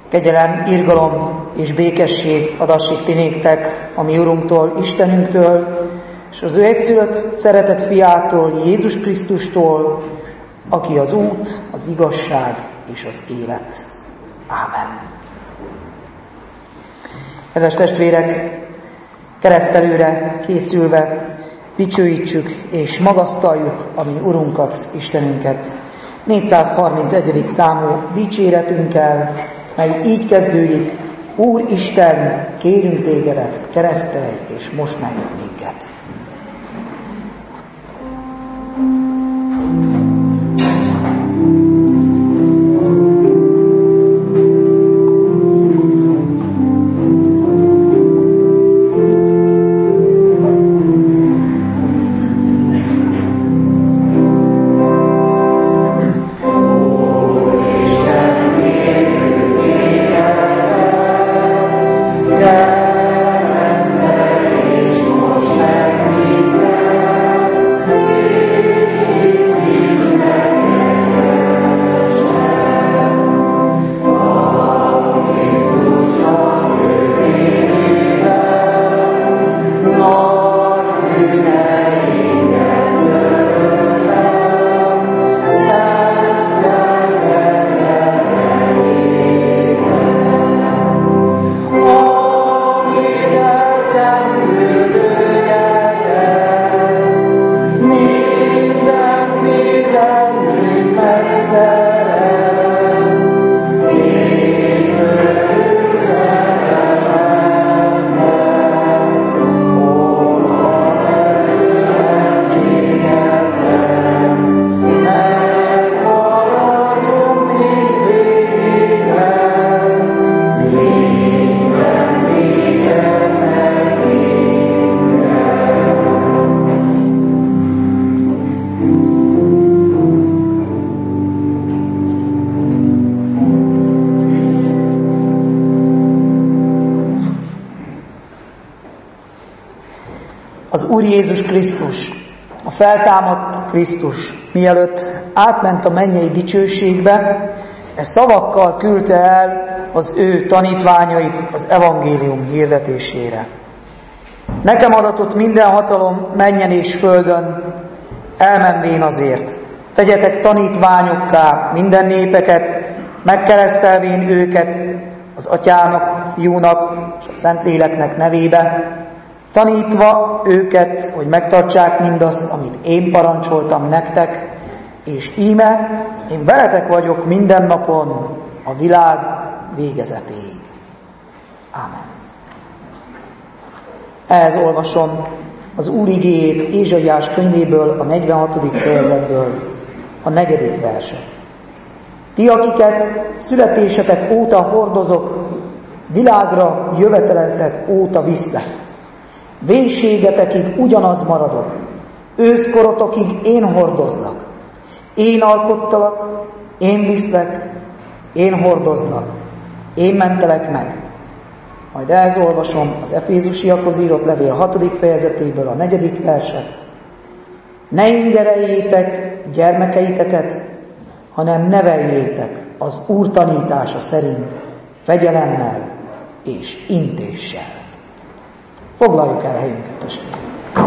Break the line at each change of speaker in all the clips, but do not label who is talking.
Kegyelem, irgalom és békesség adassék ti néktek a mi Urunktól, Istenünktől, és az ő egyszülött szeretett fiától, Jézus Krisztustól, aki az út, az igazság és az élet. Ámen. Kedves testvérek, keresztelőre készülve dicsőítsük és magasztaljuk a mi Urunkat, Istenünket 431. számú dicséretünkkel, mely így kezdődik: Úr Isten, kérünk tégedet, keresztelj és most meg minket. Az Úr Jézus Krisztus, a feltámadt Krisztus, mielőtt átment a mennyei dicsőségbe, szavakkal küldte el az ő tanítványait az evangélium hirdetésére. Nekem adatott minden hatalom mennyen és földön, elmenvén azért. Tegyetek tanítványokká minden népeket, megkeresztelvén őket az Atyának, Fiúnak és a Szentléleknek nevébe, tanítva őket, hogy megtartsák mindazt, amit én parancsoltam nektek, és íme, én veletek vagyok minden napon a világ végezetéig. Ámen. Ehhez olvasom az Úr igéjét Ézsaiás könyvéből, a 46. fejezetből, a 4. verset. Ti, akiket születésetek óta hordozok, világra jöveteltek óta viszlek. Vénségetekig ugyanaz maradok, őszkorotokig én hordozlak. Én alkottalak, én viszlek, én hordozlak, én mentelek meg. Majd ehhez olvasom az Efézusiakhoz írott levél 6. fejezetéből a 4. verset. Ne ingereljétek gyermekeiteket, hanem neveljétek az Úr tanítása szerint, fegyelemmel és intéssel. Foglaljuk el helyünket, testvérek.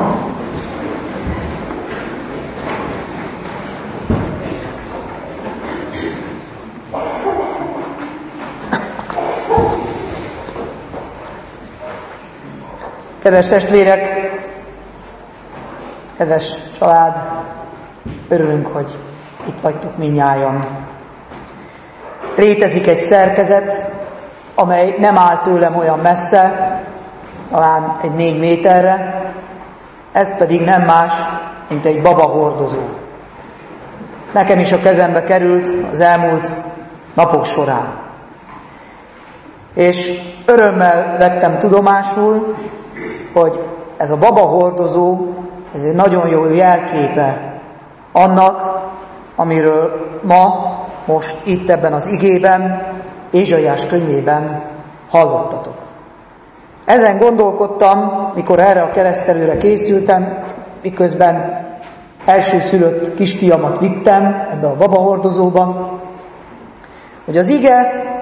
Kedves testvérek, kedves család, örülünk, hogy itt vagytok mindnyájan. Létezik egy szerkezet, amely nem áll tőlem olyan messze, talán egy 4 méterre, ez pedig nem más, mint egy babahordozó. Nekem is a kezembe került az elmúlt napok során. És örömmel vettem tudomásul, hogy ez a babahordozó, ez egy nagyon jó jelképe annak, amiről ma, most itt ebben az igében, Ézsaiás könyvében hallottatok. Ezen gondolkodtam, mikor erre a keresztelőre készültem, miközben elsőszülött kisfiamat vittem ebbe a babahordozóba, hogy az ige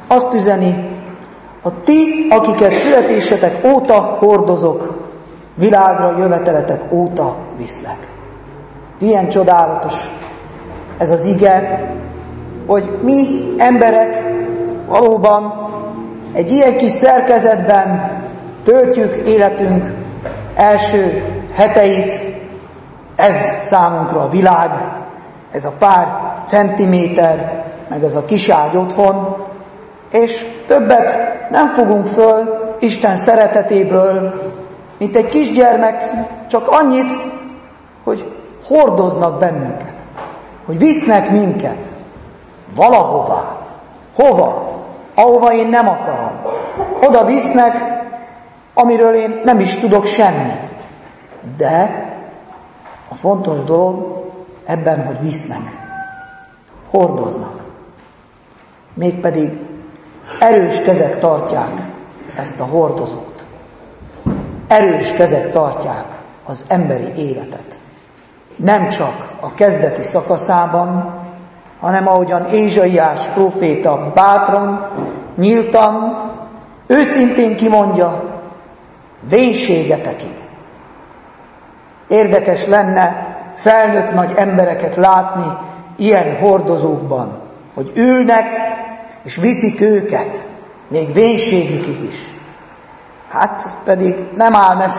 azt üzeni, a ti, akiket születésetek óta hordozok, világra jöveteletek óta viszlek. Milyen csodálatos ez az ige, hogy mi emberek valóban egy ilyen kis szerkezetben töltjük életünk első heteit, ez számunkra a világ, ez a pár centiméter, meg ez a kis ágy otthon, és többet nem fogunk föl Isten szeretetéből, mint egy kisgyermek, csak annyit, hogy hordoznak bennünket, hogy visznek minket valahová. Hova? Ahova én nem akarom. Oda visznek, amiről én nem is tudok semmit. De a fontos dolog ebben, hogy visznek, hordoznak. Mégpedig erős kezek tartják ezt a hordozót. Erős kezek tartják az emberi életet. Nem csak a kezdeti szakaszában, hanem ahogyan Ézsaiás próféta bátran, nyíltan, őszintén kimondja, vénségetekig. Érdekes lenne felnőtt nagy embereket látni ilyen hordozókban, hogy ülnek és viszik őket, még vénségükig is. Hát pedig nem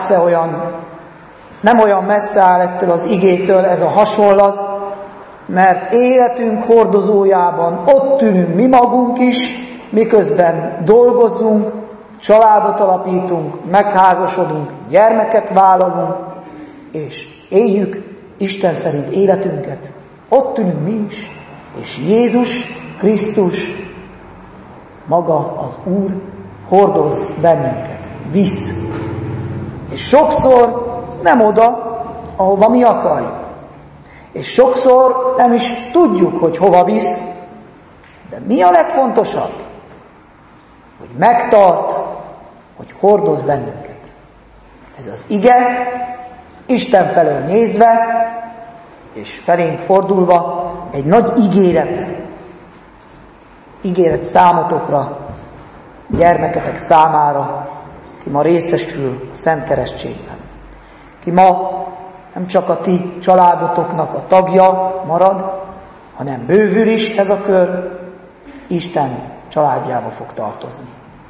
olyan messze áll ettől az igétől ez a hasonlat, mert életünk hordozójában ott ülünk mi magunk is, miközben dolgozunk, családot alapítunk, megházasodunk, gyermeket vállalunk, és éljük Isten szerint életünket. Ott ülünk mi is, és Jézus Krisztus, maga az Úr hordoz bennünket, visz. És sokszor nem oda, ahova mi akarjuk. És sokszor nem is tudjuk, hogy hova visz, de mi a legfontosabb? Hogy megtart, hogy hordoz bennünket. Ez az ige, Isten felől nézve, és felénk fordulva, egy nagy ígéret számotokra, gyermeketek számára, ki ma részesül a Szent Keresztségben. Ki ma nem csak a ti családotoknak a tagja marad, hanem bővül is ez a kör, Isten családjába fog tartozni.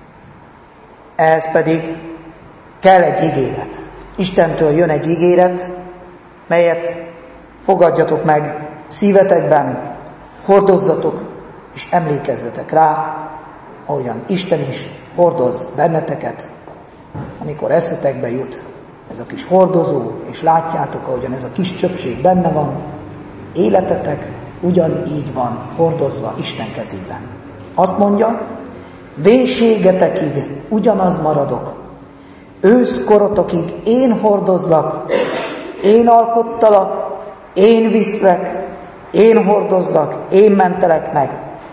Ehhez pedig kell egy ígéret. Istentől jön egy ígéret, melyet fogadjatok meg szívetekben, hordozzatok és emlékezzetek rá, ahogyan Isten is hordoz benneteket, amikor eszetekbe jut ez a kis hordozó, és látjátok, ahogyan ez a kis csöpség benne van, életetek ugyanígy van hordozva Isten kezében. Azt mondja, vénségetekig ugyanaz maradok, őszkorotokig én hordozlak, én alkottalak, én viszlek, én hordozlak, én mentelek meg.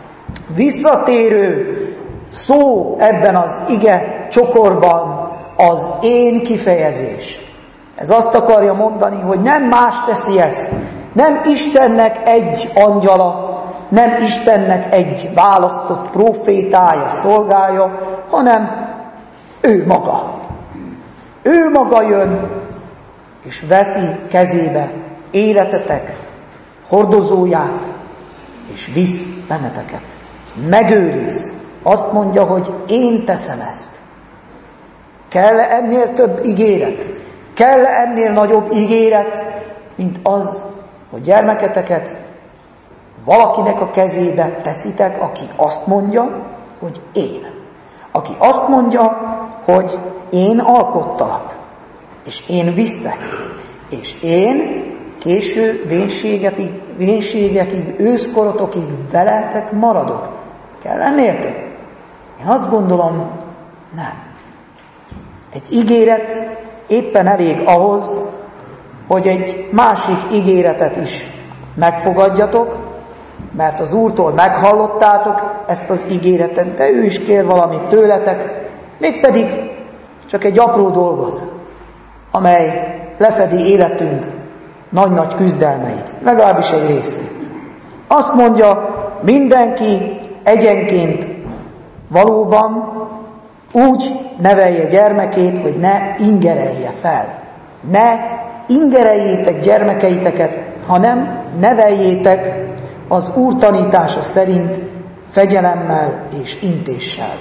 Visszatérő szó ebben az ige csokorban az én kifejezés. Ez azt akarja mondani, hogy nem más teszi ezt, nem Istennek egy angyala, nem Istennek egy választott prófétája, szolgája, hanem ő maga. Ő maga jön, és veszi kezébe életetek hordozóját, és visz benneteket. Megőriz. Azt mondja, hogy én teszem ezt. Kell ennél több ígéret? Kell ennél nagyobb ígéret, mint az, hogy gyermeketeket valakinek a kezébe teszitek, aki azt mondja, hogy én. Aki azt mondja, hogy én alkottalak, és én viszlek, és én késő vénségekig, őszkorotokig veletek maradok. Kell ennél több? Én azt gondolom, nem. Egy ígéret éppen elég ahhoz, hogy egy másik ígéretet is megfogadjatok, mert az Úrtól meghallottátok ezt az ígéretet, de ő is kér valamit tőletek, mégpedig csak egy apró dolgot, amely lefedi életünk nagy-nagy küzdelmeit, legalábbis egy részét. Azt mondja, mindenki egyenként valóban úgy nevelje gyermekét, hogy ne ingerelje fel. Ne ingereljétek gyermekeiteket, hanem neveljétek az Úr tanítása szerint fegyelemmel és intéssel.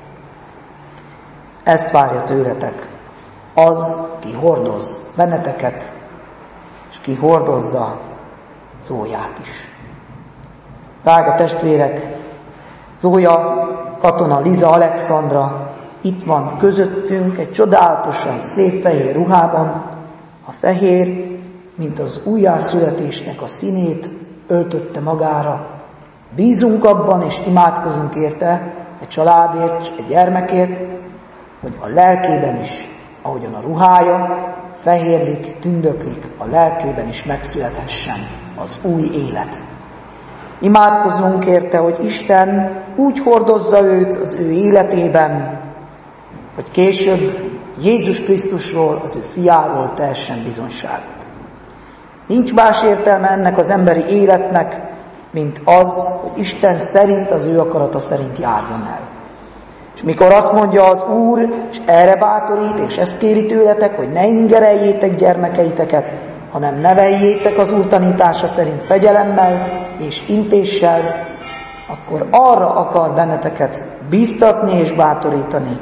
Ezt várja tőletek az, ki hordoz benneteket, és ki hordozza Zóját is. Drága testvérek, Zója katona Liza Alexandra itt van közöttünk egy csodálatosan szép fehér ruhában. A fehér, mint az újjászületésnek a színét öltötte magára. Bízunk abban és imádkozunk érte, egy családért, egy gyermekért, hogy a lelkében is, ahogyan a ruhája fehérlik, tündöklik, a lelkében is megszülethessen az új élet. Imádkozunk érte, hogy Isten úgy hordozza őt az ő életében, hogy később Jézus Krisztusról, az ő fiáról tehessen bizonyságot. Nincs más értelme ennek az emberi életnek, mint az, hogy Isten szerint, az ő akarata szerint járjon el. És mikor azt mondja az Úr, és erre bátorít, és ezt kéri tőletek, hogy ne ingereljétek gyermekeiteket, hanem neveljétek az Úr tanítása szerint fegyelemmel és intéssel, akkor arra akar benneteket bíztatni és bátorítani,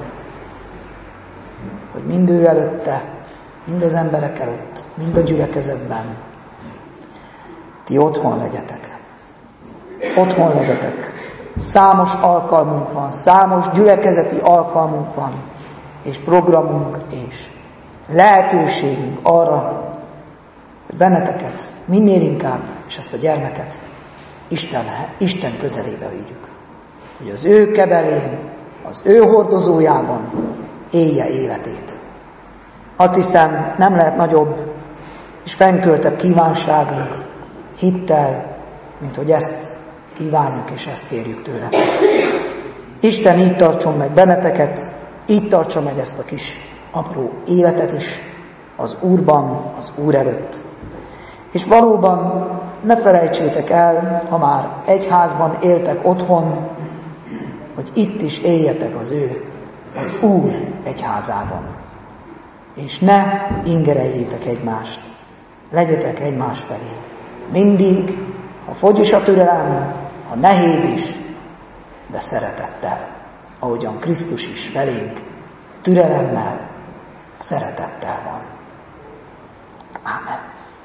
hogy mind ő előtte, mind az emberek előtt, mind a gyülekezetben ti otthon legyetek. Otthon legyetek. Számos alkalmunk van, számos gyülekezeti alkalmunk van, és programunk, és lehetőségünk arra, hogy benneteket minél inkább, és ezt a gyermeket Isten közelébe vigyük. Hogy az ő kebelén, az ő hordozójában élje életét. Azt hiszem, nem lehet nagyobb és fennköltebb kívánságunk hittel, mint hogy ezt kívánjuk és ezt kérjük tőletek. Isten így tartson meg benneteket, így tartson meg ezt a kis apró életet is az Úrban, az Úr előtt. És valóban ne felejtsétek el, ha már egy házban éltek otthon, hogy itt is éljetek az Úr egyházában. És ne ingereljétek egymást, legyetek egymás felé. Mindig, ha fogy is a türelem, ha nehéz is, de szeretettel, ahogyan Krisztus is felénk türelemmel, szeretettel van. Ámen.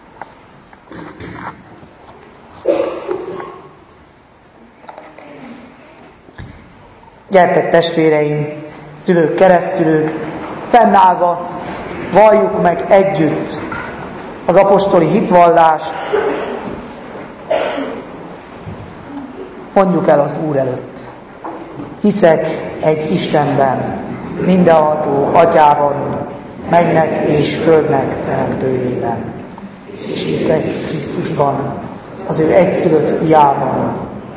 Gyertek testvéreim, szülők, keresztszülők, fennállva valljuk meg együtt az apostoli hitvallást, mondjuk el az Úr előtt. Hiszek egy Istenben, mindenható Atyában, mennek és földnek teremtőjében. És hiszek Krisztusban, az ő egyszülött fiában,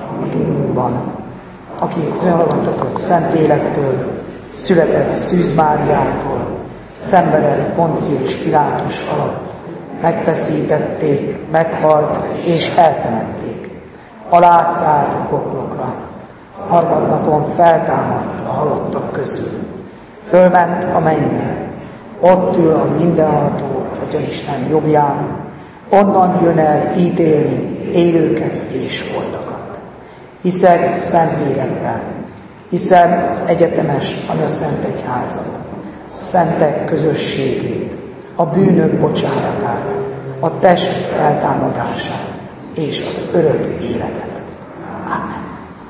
aki önalapított Szentlélektől, született Szűz Máriától, szenvedett Poncius Pilátus alatt, megfeszítették, meghalt és eltemették. Alászállt a poklokra, harmadnapon feltámadt a halottak közül. Fölment a mennybe, ott ül a mindenható Atyaisten jobbján, onnan jön el ítélni élőket és holtakat. Hiszek Szentlélekben, hiszem az egyetemes Anyaszent Egyházat, a szentek közösségét, a bűnök bocsánatát, a test feltámadását és az örök életet. Ámen.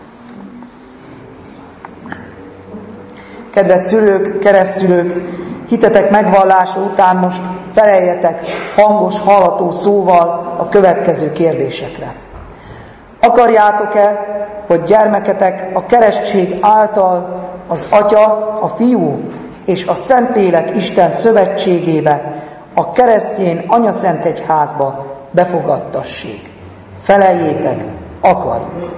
Kedves szülők, keresztszülők, hitetek megvallása után most feleljetek hangos, hallató szóval a következő kérdésekre. Akarjátok-e, hogy gyermeketek a keresztség által az Atya, a Fiú és a Szentlélek Isten szövetségébe, a keresztény Anyaszent Egyházba befogadtassék? Feleljétek, akarjuk.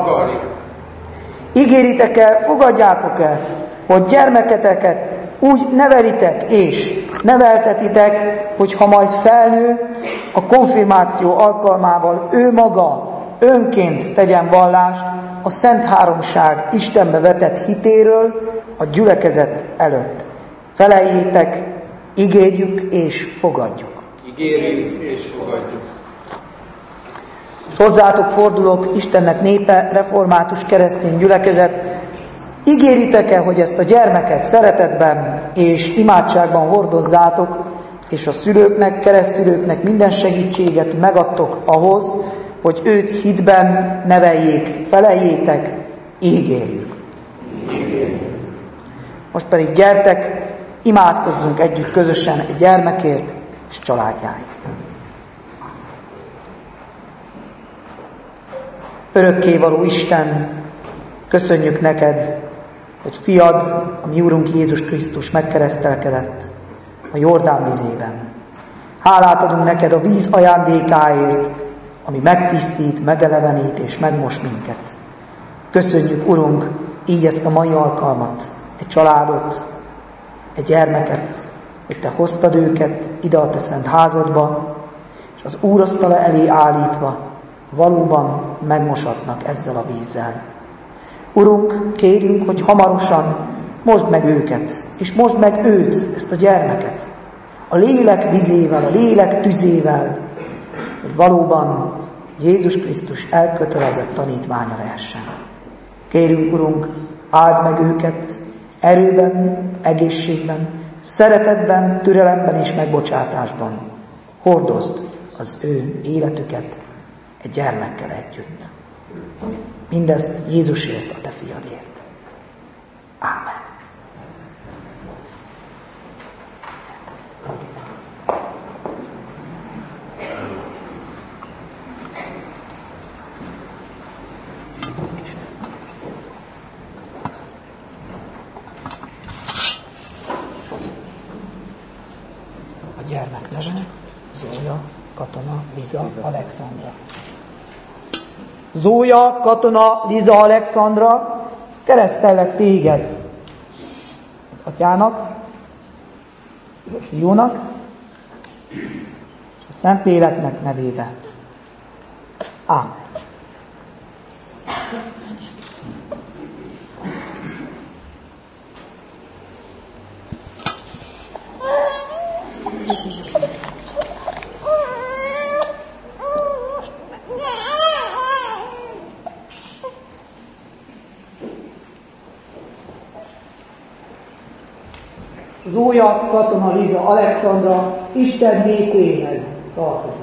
Ígéritek-e, fogadjátok-e, hogy gyermeketeket úgy nevelitek és neveltetitek, hogy ha majd felnő, a konfirmáció alkalmával ő maga önként tegyen vallást, a Szent Háromság Istenbe vetett hitéről a gyülekezet előtt. Feleljétek, ígérjük és fogadjuk.
Ígérjük és fogadjuk.
És hozzátok fordulok, Istennek népe, református keresztény gyülekezet, ígéritek-e, hogy ezt a gyermeket szeretetben és imádságban hordozzátok, és a szülőknek, keresztszülőknek minden segítséget megadtok ahhoz, hogy őt hitben neveljék, feleljétek, ígérjük. Most pedig gyertek, imádkozzunk együtt közösen egy gyermekért és családjáért. Örökkévaló Isten, köszönjük neked, hogy fiad, a mi Úrunk Jézus Krisztus megkeresztelkedett a Jordán vizében. Hálát adunk neked a víz ajándékáért, ami megtisztít, megelevenít és megmos minket. Köszönjük, Urunk, így ezt a mai alkalmat, egy családot, egy gyermeket, hogy te hoztad őket ide a te szent házadba, és az úrasztala elé állítva valóban megmosatnak ezzel a vízzel. Urunk, kérünk, hogy hamarosan mosd meg őket, és mosd meg őt, ezt a gyermeket, a lélek vizével, a lélek tüzével, hogy valóban Jézus Krisztus elkötelezett tanítványa lehessen. Kérünk, Urunk, áld meg őket erőben, egészségben, szeretetben, türelemben és megbocsátásban. Hordozd az ő életüket egy gyermekkel együtt. Mindezt Jézusért, a te fiadért. Ámen. A gyermek neve Zója Katona Liza Alexandra. Zója Katona Liza Alexandra, keresztellek téged az Atyának, a Fiúnak, és a Szentléleknek nevébe. Ámen. Zója Katona Liza Alexandra Isten népéhez tartozik.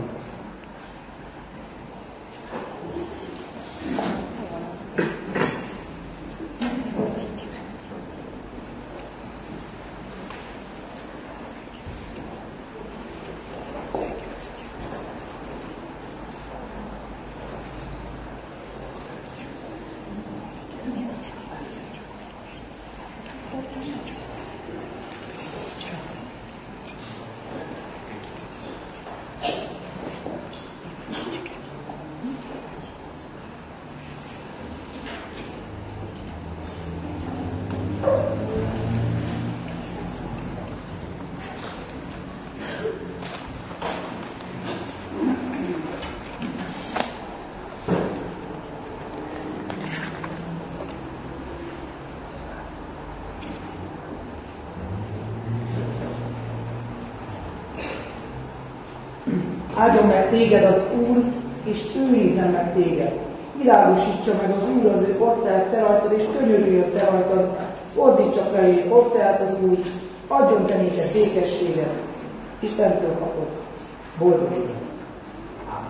Áldjon meg téged az Úr, és őrizzen meg téged. Világosítsa meg az Úr az ő orcáját te rajtad, és könyörüljön te rajtad. Fordítsa felé orcáját az Úr, adjon te néked békességet. Istentől kapott boldog élet. Ámen.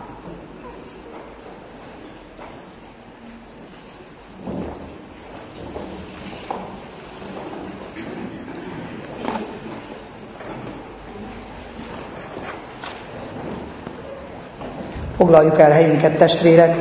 Foglaljuk el helyünket, testvérek!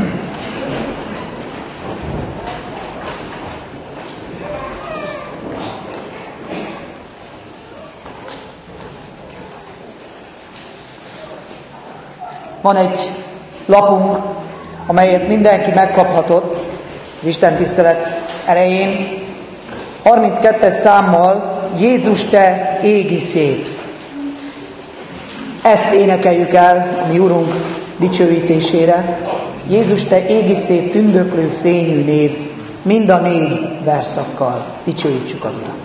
Van egy lapunk, amelyet mindenki megkaphatott az istentisztelet elején. 32-es számmal Jézus, te égi szép. Ezt énekeljük el a mi Urunk dicsőítésére. Jézus, te égi szép, tündöklő, fényű név, mind a 4 verszakkal dicsőítsük az Urat.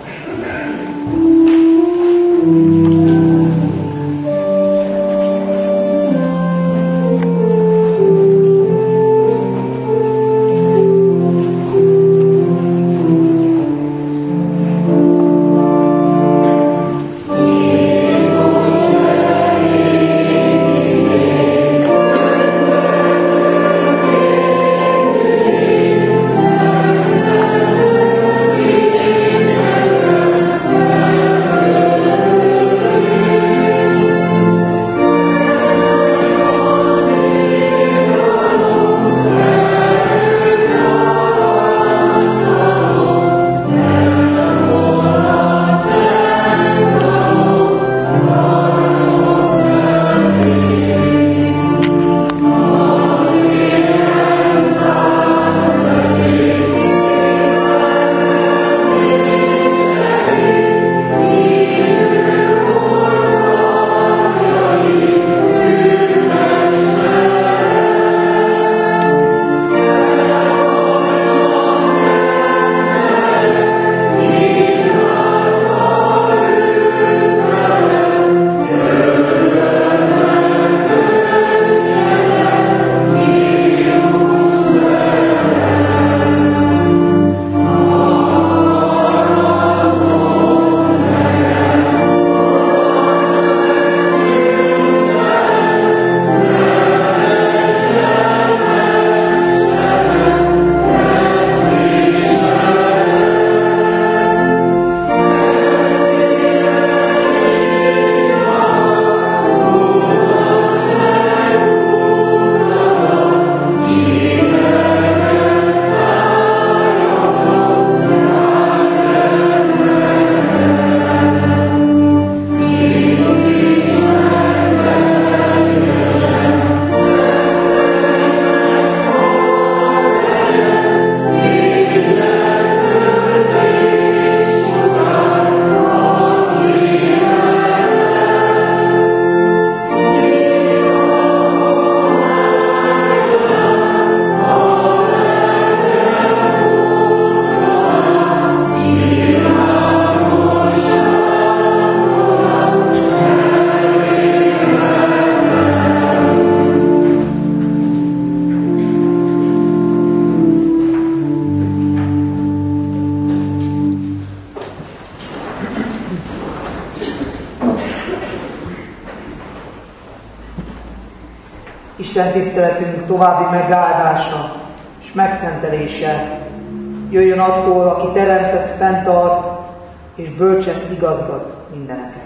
Isten tiszteletünk további megáldása és megszentelése jöjjön attól, aki teremtett, fenntart és bölcsen igazgat mindeneket.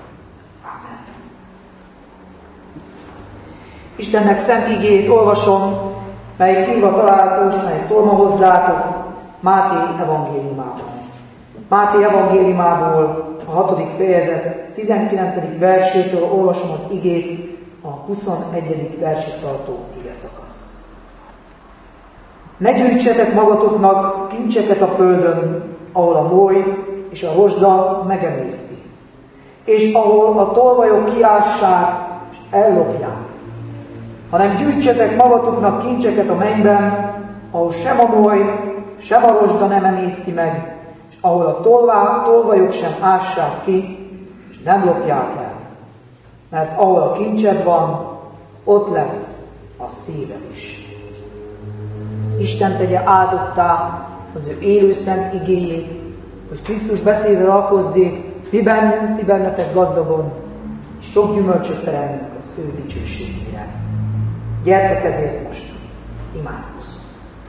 Ámen. Istennek szent igéjét olvasom, mely írva található, mely szól ma hozzátok Máté evangéliumában. Máté evangéliumából a 6. fejezet 19. versétől olvasom az igét, a 21. versig tartó igeszakasz. Ne gyűjtsetek magatoknak kincseket a földön, ahol a moly és a rozsda megemészti, és ahol a tolvajok kiássák és ellopják, hanem gyűjtsetek magatoknak kincseket a mennyben, ahol sem a moly, sem a rozsda nem emészti meg, és ahol a tolvajok sem ássák ki, és nem lopják el. Mert ahol a kincsed van, ott lesz a szíved is. Isten tegye áldottá az ő élő szent igéjét, hogy Krisztus beszédre alkozzék, mi bennünk, ti bennetek gazdagon, és sok gyümölcsöt teremünk az ő dicsőségére. Gyertek ezért most, imádkozzunk.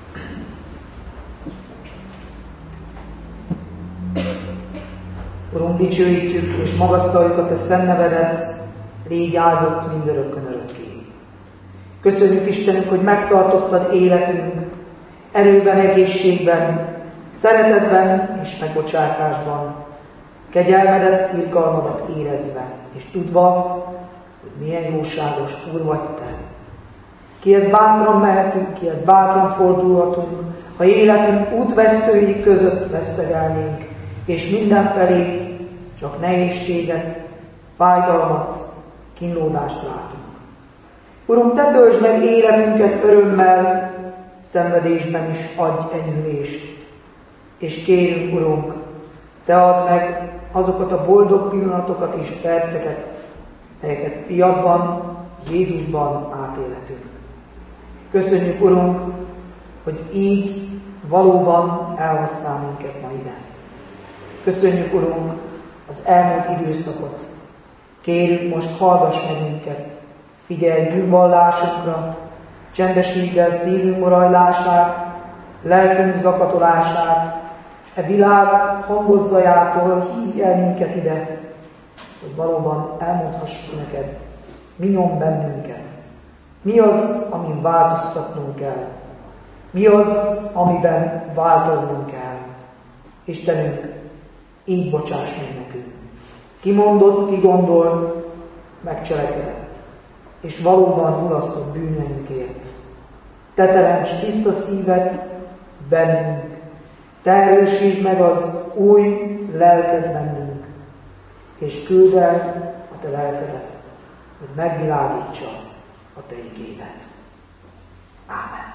Urunk, dicsőítjük és magasztaljuk a te szent nevedet, légy áldott mindörökkön örökké. Köszönjük Istenünk, hogy megtartottad életünk erőben, egészségben, szeretetben és megbocsátásban, kegyelmedet, irgalmadat érezve, és tudva, hogy milyen jóságos Úr vagy te. Kihez bátran mehetünk, kihez bátran fordulhatunk, ha életünk útvesztői között vesztegelnénk, és mindenfelé csak nehézséget, fájdalmat, kínlódást látunk. Urunk, Te töltsd meg életünket örömmel, szenvedésben is adj enyhülést. És kérünk, Urunk, Te add meg azokat a boldog pillanatokat és perceket, melyeket Fiadban, Jézusban átélhetünk. Köszönjük, Urunk, hogy így valóban elhoztál minket ma ide. Köszönjük, Urunk, az elmúlt időszakot. Kérjük, most hallgass meg minket, figyelj bűnvallásunkra, csendesítsd el szívünk morajlását, lelkünk zakatolását, e világ hangozzajától hívj el minket ide, hogy valóban elmondhassuk neked, mi nyom bennünket, mi az, amin változtatnunk kell, mi az, amiben változnunk kell. Istenünk, így bocsáss meg nekünk. Ki mondott, ki gondolt, megcselekedett, és valóban mulasztott bűneinkért. Te teremts tiszta szívet bennünk, Te erősítsd meg az új lelked bennünk, és küld el a Te lelkedet, hogy megvilágítsa a Te igédet. Ámen.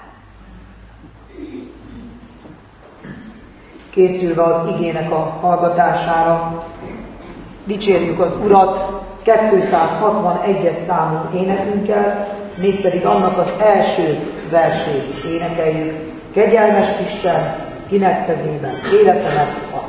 Készülve az igének a hallgatására, dicsérjük az Urat 261-es számú énekünkkel, mégpedig annak az első versét énekeljük. Kegyelmes Isten, kinek kezében életemet adtam.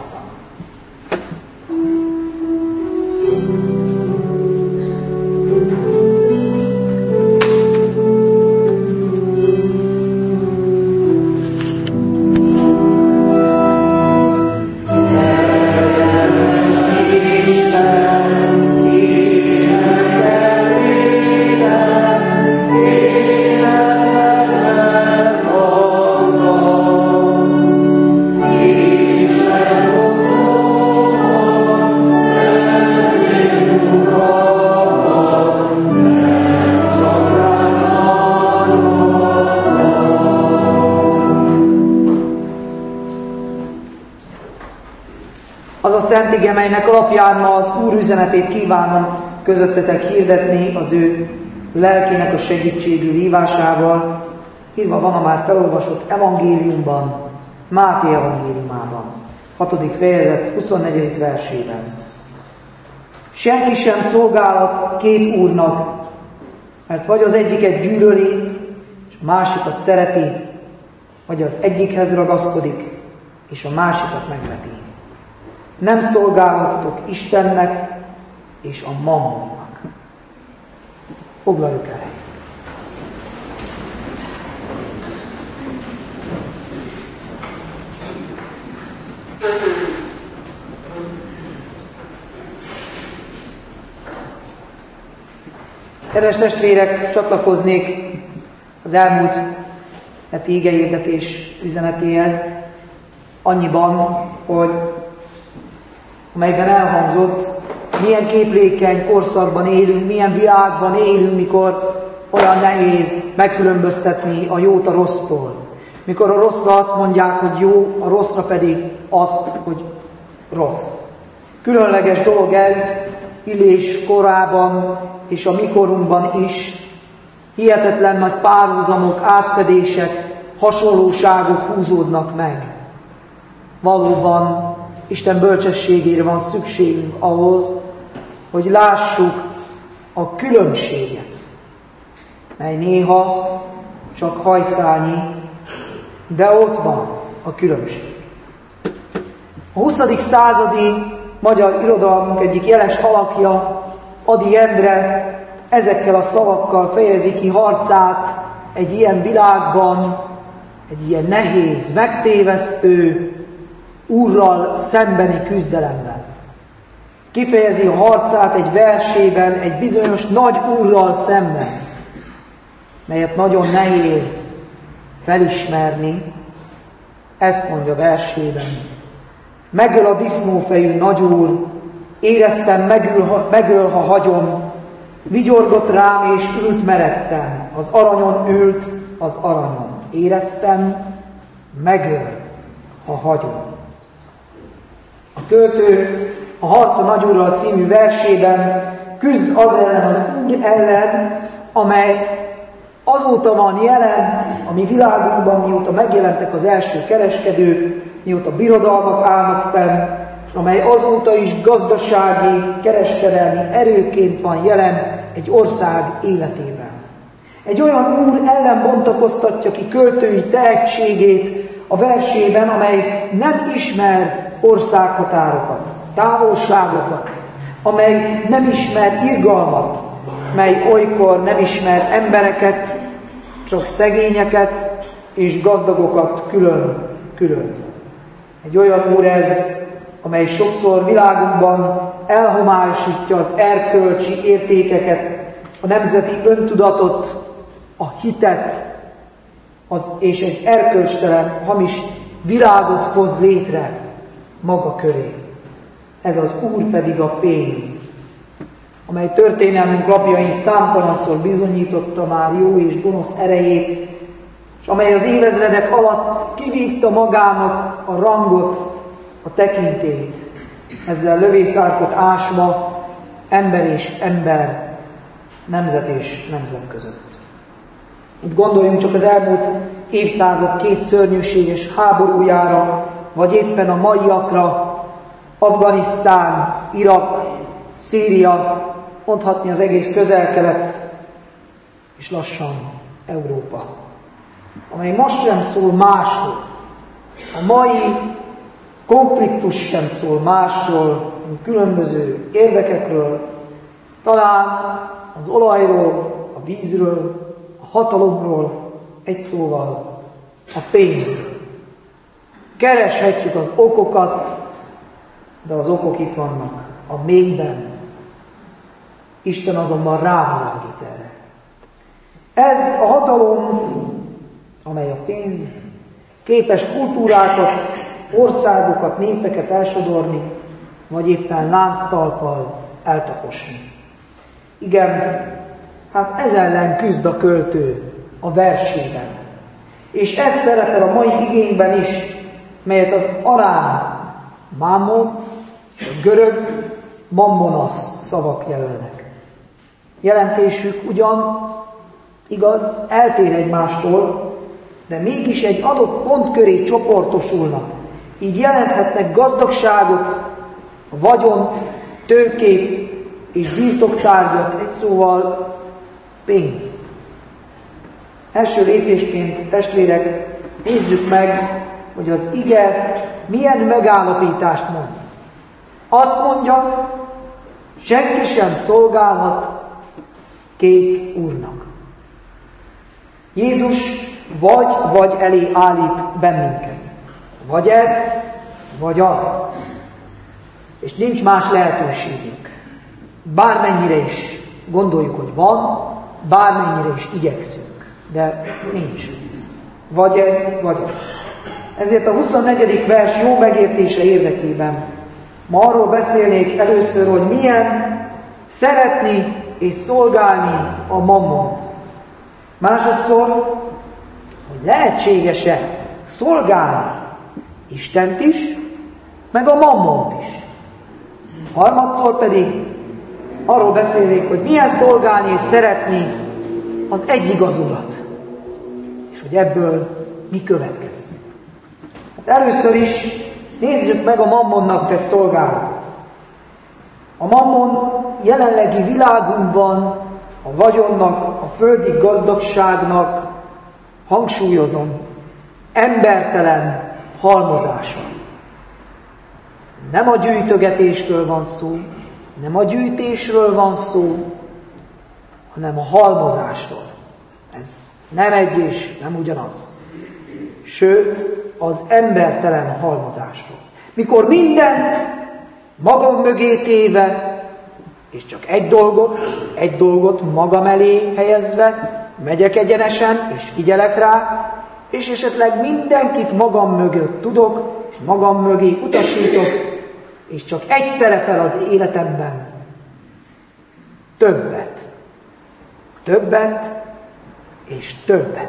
Szent ige, melynek alapján ma az Úr üzenetét kívánom közöttetek hirdetni az ő lelkének a segítségű hívásával, írva van a már felolvasott evangéliumban, Máté evangéliumában, 6. fejezet 24. versében. Senki sem szolgálhat két úrnak, mert vagy az egyiket gyűlöli, és a másikat szereti, vagy az egyikhez ragaszkodik, és a másikat megveti. Nem szolgálhattok Istennek és a mammonnak. Foglaljuk el. Kedves testvérek, csatlakoznék az elmúlt heti igehirdetés üzenetéhez annyiban, hogy amelyben elhangzott, milyen képlékeny korszakban élünk, milyen világban élünk, mikor olyan nehéz megkülönböztetni a jót a rossztól. Mikor a rosszra azt mondják, hogy jó, a rosszra pedig azt, hogy rossz. Különleges dolog ez, Illés korában és a mi korunkban is. Hihetetlen nagy párhuzamok, átfedések, hasonlóságok húzódnak meg. Valóban Isten bölcsességére van szükségünk ahhoz, hogy lássuk a különbséget, mely néha csak hajszálnyi, de ott van a különbség. A 20. századi magyar irodalmunk egyik jeles alakja, Ady Endre ezekkel a szavakkal fejezi ki harcát egy ilyen világban, egy ilyen nehéz, megtévesztő, Úrral szembeni küzdelemben. Kifejezi a harcát egy versében egy bizonyos nagy Úrral szemben, melyet nagyon nehéz felismerni. Ezt mondja versében. Megöl a disznófejű nagy Úr, éreztem, megöl, ha hagyom, vigyorgott rám és ült meredtem, az aranyon ült az aranyon. Éreztem, megöl, ha hagyom. A költő a Harca Nagy Úrral című versében küzd az ellen az úgy ellen, amely azóta van jelen a mi világunkban, mióta megjelentek az első kereskedők, mióta birodalmak állnak fenn, és amely azóta is gazdasági, kereskedelmi erőként van jelen egy ország életében. Egy olyan úr ellen bontakoztatja ki költői tehetségét a versében, amely nem ismer országhatárokat, távolságokat, amely nem ismer irgalmat, mely olykor nem ismer embereket, csak szegényeket és gazdagokat külön-külön. Egy olyan úr ez, amely sokszor világunkban elhomályosítja az erkölcsi értékeket, a nemzeti öntudatot, a hitet, és egy erkölcstelen, hamis világot hoz létre maga köré. Ez az úr pedig a pénz, amely történelmünk lapjain számtalanszor bizonyította már jó és gonosz erejét, és amely az évezredek alatt kivívta magának a rangot, a tekintélyt, ezzel lövészárkot ásva ember és ember, nemzet és nemzet között. Itt gondoljunk csak az elmúlt évszázad két szörnyűséges háborújára, vagy éppen a maiakra, Afganisztán, Irak, Szíria, mondhatni az egész Közel-Kelet, és lassan Európa, amely most sem szól másról. A mai konfliktus sem szól másról, mint különböző érdekekről, talán az olajról, a vízről, a hatalomról, egy szóval a pénzről. Kereshetjük az okokat, de az okok itt vannak a mélyben. Isten azonban rávilágít erre. Ez a hatalom, amely a pénz, képes kultúrákat, országokat, népeket elsodorni, vagy éppen lánctalppal eltaposni. Igen, hát ez ellen küzd a költő a versében. És ez szerepel a mai igényben is, melyet az arám, mámon, a görög, mammonasz szavak jelölnek. Jelentésük ugyan, igaz, eltér egymástól, de mégis egy adott pont köré csoportosulnak. Így jelenthetnek gazdagságot, vagyont, tőkét és birtoktárgyat, egy szóval pénzt. Első lépésként, testvérek, nézzük meg, hogy az ige milyen megállapítást mond. Azt mondja, senki sem szolgálhat két úrnak. Jézus vagy elé állít bennünket. Vagy ez, vagy az. És nincs más lehetőségünk. Bármennyire is gondoljuk, hogy van, bármennyire is igyekszünk. De nincs. Vagy ez, vagy az. Ezért a 24. vers jó megértése érdekében ma arról beszélnék először, hogy milyen szeretni és szolgálni a mammont. Másodszor, hogy lehetséges-e szolgálni Istent is, meg a mammont is. Harmadszor pedig arról beszélnék, hogy milyen szolgálni és szeretni az egyigaz Urat, és hogy ebből mi következik. Hát először is nézzük meg a mammonnak tett szolgálatot. A mammon jelenlegi világunkban a vagyonnak, a földi gazdagságnak, hangsúlyozom, embertelen halmozása. Nem a gyűjtögetésről van szó, nem a gyűjtésről van szó, hanem a halmozásról. Ez nem egy és nem ugyanaz. Sőt, az embertelen halmozásról. Mikor mindent magam mögé téve, és csak egy dolgot magam elé helyezve, megyek egyenesen, és figyelek rá, és esetleg mindenkit magam mögött tudok, és magam mögé utasítok, és csak egy szerepel az életemben. Többet. Többet, és többet.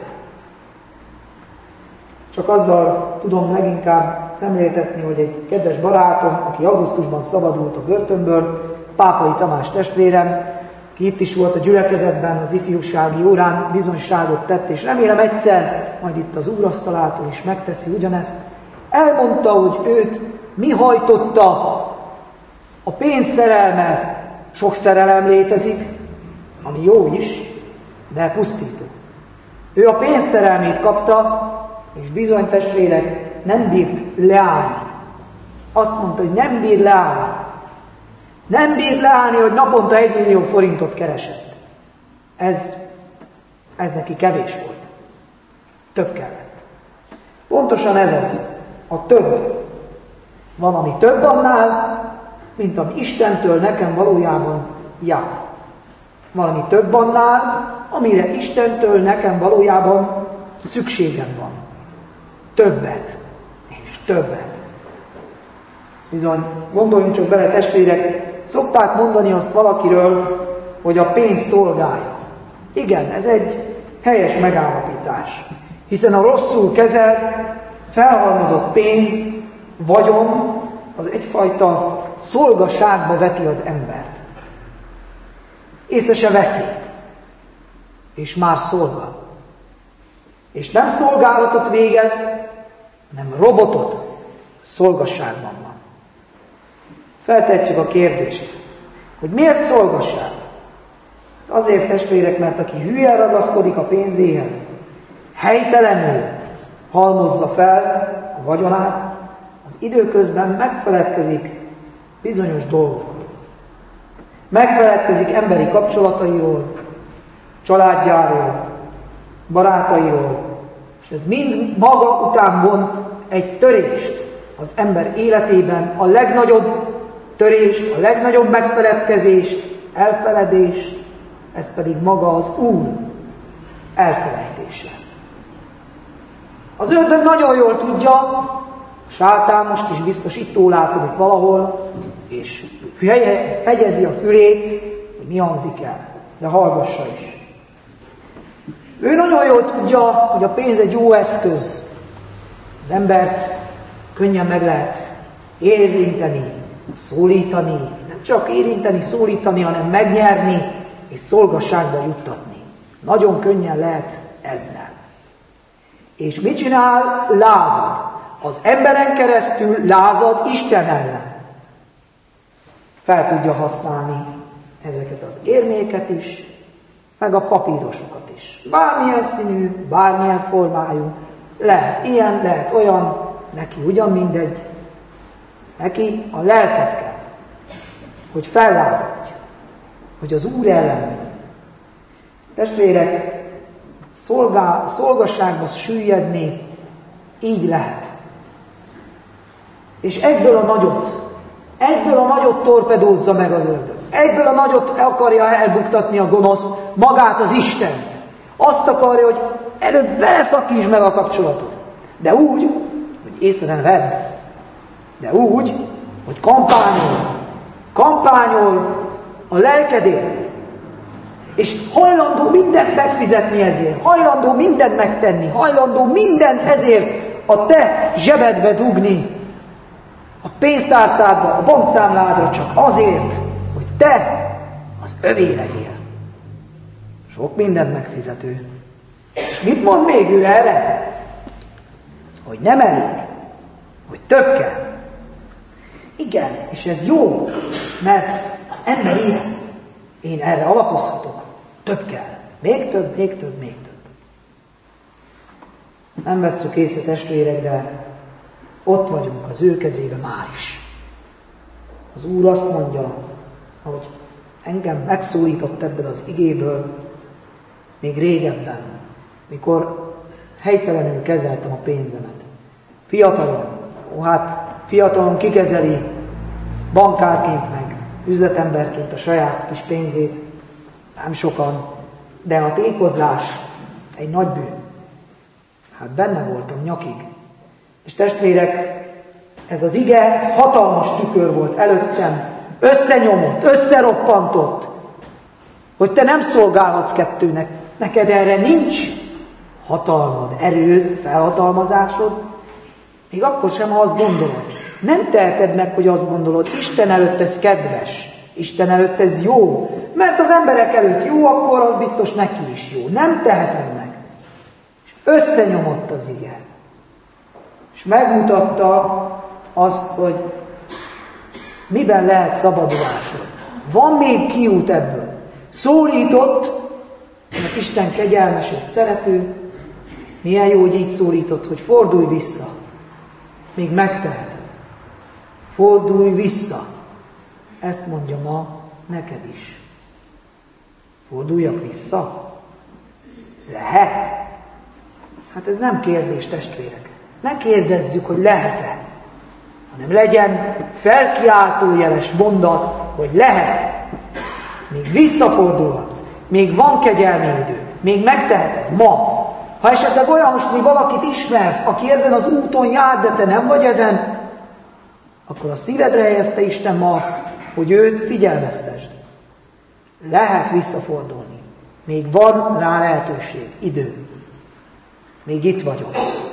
Csak azzal tudom leginkább szemléltetni, hogy egy kedves barátom, aki augusztusban szabadult a börtönből, Pápai Tamás testvérem, ki itt is volt a gyülekezetben, az ifjúsági órán bizonyságot tett, és remélem egyszer, majd itt az úrasztalától is megteszi ugyanezt, elmondta, hogy őt mi hajtotta a pénz szerelme. Sok szerelem létezik, ami jó is, de pusztító. Ő a pénz szerelmét kapta, és bizony testvérek nem bírt leállni. Azt mondta, hogy nem bír leállni. Nem bírt leállni, hogy naponta 1 millió forintot keresett. Ez neki kevés volt. Több kellett. Pontosan ez az. A több. Van, ami több annál, mint ami Istentől nekem valójában jár. Valami több annál, amire Istentől nekem valójában szükségem van. Többet. És többet. Bizony, gondoljunk csak bele, testvérek, szokták mondani azt valakiről, hogy a pénz szolgálja. Igen, ez egy helyes megállapítás. Hiszen a rosszul kezelt, felhalmozott pénz, vagyon, az egyfajta szolgaságba veti az embert. Észre se veszi, és már szolgál. És nem szolgálatot végez, hanem robotot, szolgasságban van. Feltetjük a kérdést, hogy miért szolgasság? Azért, testvérek, mert aki hülyen ragaszkodik a pénzéhez, helytelenül halmozza fel a vagyonát, az időközben megfeledkezik bizonyos dolgokról. Megfeledkezik emberi kapcsolatairól, családjáról, barátairól, és ez mind maga után von egy törést az ember életében, a legnagyobb törést, a legnagyobb megfeledkezést, elfeledést, ez pedig maga az Úr elfelejtése. Az ördög nagyon jól tudja, Sátán most is biztos itt ólálkodik valahol, és hegyezi a fülét, hogy mi hangzik el, de hallgassa is. Ő nagyon jól tudja, hogy a pénz egy jó eszköz. Az embert könnyen meg lehet érinteni, szólítani, nem csak érinteni, szólítani, hanem megnyerni és szolgasságba juttatni. Nagyon könnyen lehet ezzel. És mit csinál? Lázad. Az emberen keresztül lázad Isten ellen. Fel tudja használni ezeket az érméket is, meg a papírosokat is. Bármilyen színű, bármilyen formájú, lehet ilyen, lehet olyan, neki ugyan mindegy. Neki a lelket kell, hogy fellázadja, hogy az Úr ellen megy. Testvérek, szolgasságba süllyedni így lehet. És egyből a nagyot torpedózza meg az ördög. Egyből a nagyot akarja elbuktatni a gonosz, magát az Istent. Azt akarja, hogy előbb vele szakítsd meg a kapcsolatot. De úgy, hogy észre ne vedd. De úgy, hogy kampányol a lelkedért. És hajlandó mindent megfizetni ezért, hajlandó mindent megtenni, hajlandó mindent ezért a te zsebedbe dugni, a pénztárcádba, a bankszámládra, csak azért, hogy te az övé legyél. Sok mindent megfizető. És mit mond még ő erre? Hogy nem elég, hogy több kell. Igen, és ez jó, mert az ember ilyen. Én erre alapozhatok. Több kell. Még több, még több, még több. Nem vesszük észre, testvérek, de ott vagyunk az ő kezébe már is. Az Úr azt mondja, hogy engem megszólított ebből az igéből még régebben, mikor helytelenül kezeltem a pénzemet. Fiatalon kikezeli bankárként meg, üzletemberként a saját kis pénzét, nem sokan, de a tékozlás egy nagy bűn. Hát benne voltam nyakig. És testvérek, ez az ige hatalmas tükör volt előttem, összenyomott, összeroppantott, hogy te nem szolgálhatsz kettőnek, neked erre nincs hatalmad, erőd, felhatalmazásod, még akkor sem, ha azt gondolod. Nem teheted meg, hogy azt gondolod, Isten előtt ez kedves. Isten előtt ez jó, mert az emberek előtt jó, akkor az biztos neki is jó. Nem tehetem meg. És összenyomott az ige. És megmutatta azt, hogy miben lehet szabadulásod. Van még kiút ebből. Szólított, mert Isten kegyelmes és szerető. Milyen jó, hogy így szólított, hogy fordulj vissza. Még megteheted. Fordulj vissza. Ezt mondja ma neked is. Forduljak vissza? Lehet? Hát ez nem kérdés, testvérek. Ne kérdezzük, hogy lehet-e, hanem legyen felkiáltójeles mondat, hogy lehet. Még visszafordulhatsz. Még van kegyelmi idő. Még megteheted ma. Ha esetleg olyan valakit ismersz, aki ezen az úton jár, de te nem vagy ezen, akkor a szívedre helyezte Isten ma azt, hogy őt figyelmeztesd. Lehet visszafordulni. Még van rá lehetőség, idő. Még itt vagyok.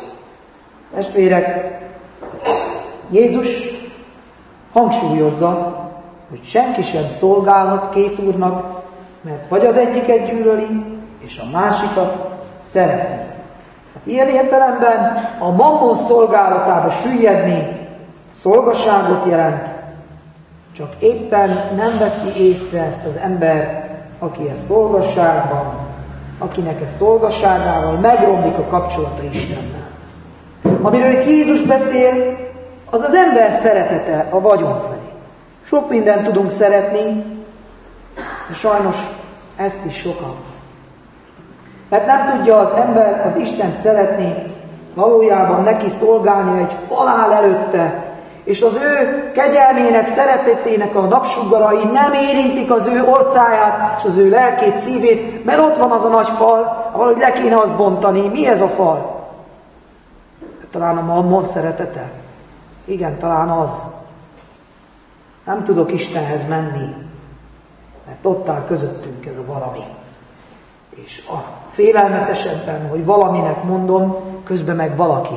Testvérek, Jézus hangsúlyozza, hogy senki sem szolgálhat két úrnak, mert vagy az egyiket gyűlöli, és a másikat szeretni. Hát ilyen értelemben a mammon szolgálatába süllyedni szolgaságot jelent, csak éppen nem veszi észre ezt az ember, aki a szolgasságban, akinek a szolgasságával megromlik a kapcsolata Istennel. Amiről itt Jézus beszél, az az ember szeretete a vagyon felé. Sok mindent tudunk szeretni, de sajnos ezt is sokan. Mert nem tudja az ember az Istent szeretni, valójában neki szolgálni egy fal áll előtte, és az ő kegyelmének, szeretetének a napsuggarai nem érintik az ő orcáját és az ő lelkét, szívét, mert ott van az a nagy fal, ahol le kéne azt bontani. Mi ez a fal? Talán a mammon szeretete? Igen, talán az. Nem tudok Istenhez menni, mert ott áll közöttünk ez a valami. És a félelmetesebben, hogy valaminek mondom, közben meg valaki.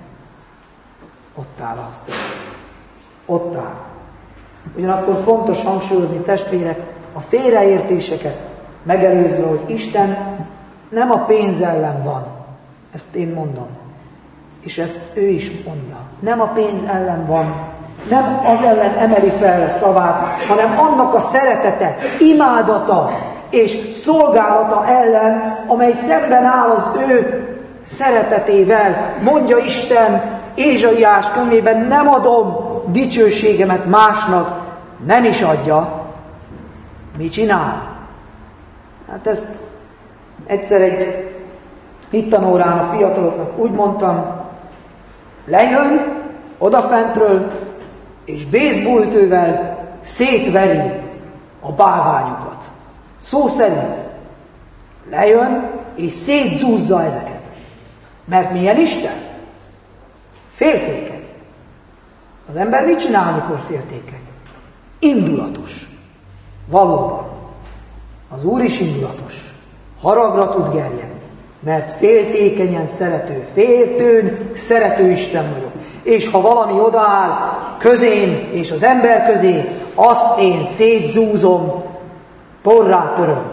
Ott áll az. Ott áll. Ugyanakkor fontos hangsúlyozni, testvérek, a félreértéseket megelőzve, hogy Isten nem a pénz ellen van. Ezt én mondom. És ezt ő is mondja. Nem a pénz ellen van. Nem az ellen emeli fel szavát, hanem annak a szeretete, imádata és szolgálata ellen, amely szemben áll az ő szeretetével. Mondja Isten Ézsaiás könyvében, nem adom dicsőségemet másnak, nem is adja. Mit csinál? Hát ezt egyszer egy hittanórán a fiataloknak úgy mondtam, lejön odafentről, és baseballütővel szétveri a bálványokat. Szó szerint lejön, és szétzúzza ezeket. Mert milyen Isten? Féltékeny. Az ember mit csinál, amikor féltékeny? Indulatos. Valóban. Az Úr is indulatos. Haragra tud gerjedni. Mert féltékenyen szerető, féltőn szerető Isten vagyok. És ha valami odaáll közém és az ember közé, azt én szétzúzom, porrá töröm.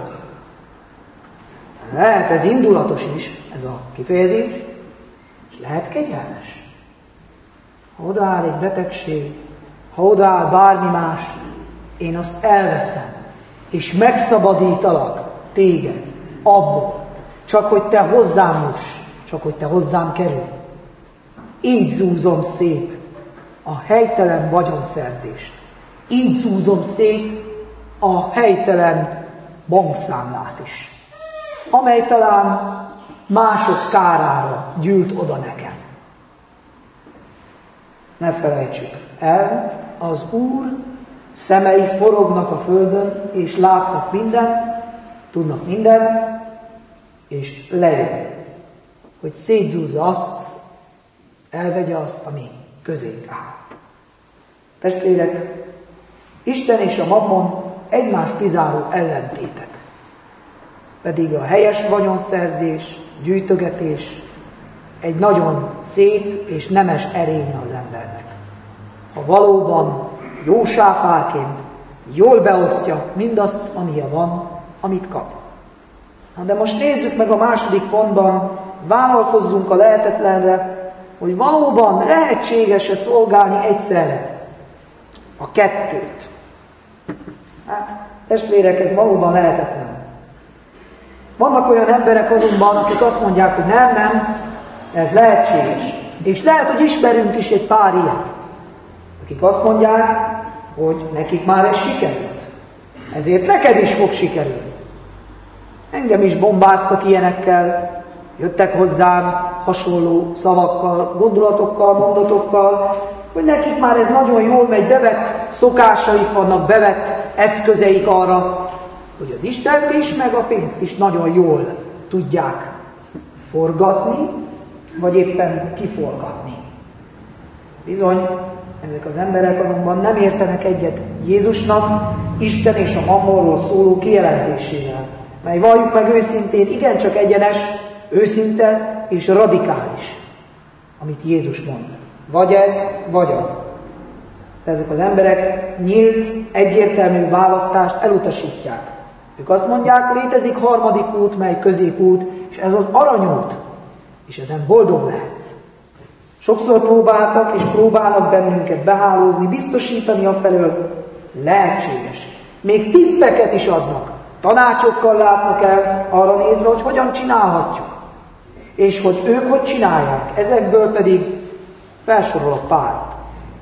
Lehet ez indulatos is, ez a kifejezés, és lehet kegyelmes. Ha odaáll egy betegség, ha odaáll bármi más, én azt elveszem, és megszabadítalak téged abból, csak hogy te hozzám juss, csak hogy te hozzám kerülj. Így zúzom szét a helytelen vagyonszerzést. Így zúzom szét a helytelen bankszámlát is, amely talán mások kárára gyűlt oda nekem. Ne felejtsük el, az Úr szemei forognak a földön, és látnak mindent, tudnak mindent, és lejön, hogy szétzúzza azt, elvegye azt, ami közénk áll. Testvérek, Isten és a mammon egymást kizáró ellentétek. Pedig a helyes vagyonszerzés, gyűjtögetés egy nagyon szép és nemes erénye az embernek. Ha valóban jó sáfárként jól beosztja mindazt, amilyen van, amit kap. De most nézzük meg a második pontban, vállalkozzunk a lehetetlenre, hogy valóban lehetséges-e szolgálni egyszerre a kettőt. Hát, testvérek, ez valóban lehetetlen. Vannak olyan emberek azonban, akik azt mondják, hogy nem, ez lehetséges. És lehet, hogy ismerünk is egy pár ilyet, akik azt mondják, hogy nekik már ez sikerült. Ezért neked is fog sikerülni. Engem is bombáztak ilyenekkel, jöttek hozzám hasonló szavakkal, gondolatokkal, mondatokkal, hogy nekik már ez nagyon jól megy, bevett szokásaik vannak, bevett eszközeik arra, hogy az Istent is, meg a pénzt is nagyon jól tudják forgatni, vagy éppen kiforgatni. Bizony, ezek az emberek azonban nem értenek egyet Jézusnak, Isten és a mammonról szóló kijelentésével, mely valljuk meg őszintén igencsak egyenes, őszinte és radikális, amit Jézus mond. Vagy ez, vagy az. De ezek az emberek nyílt, egyértelmű választást elutasítják. Ők azt mondják, hogy létezik harmadik út, mely középút, és ez az aranyút, és ezen boldog lehetsz. Sokszor próbáltak és próbálnak bennünket behálózni, biztosítani afelől, lehetséges. Még tippeket is adnak, tanácsokkal látnak el arra nézve, hogy hogyan csinálhatjuk. És hogy ők hogy csinálják, ezekből pedig felsorolok párat.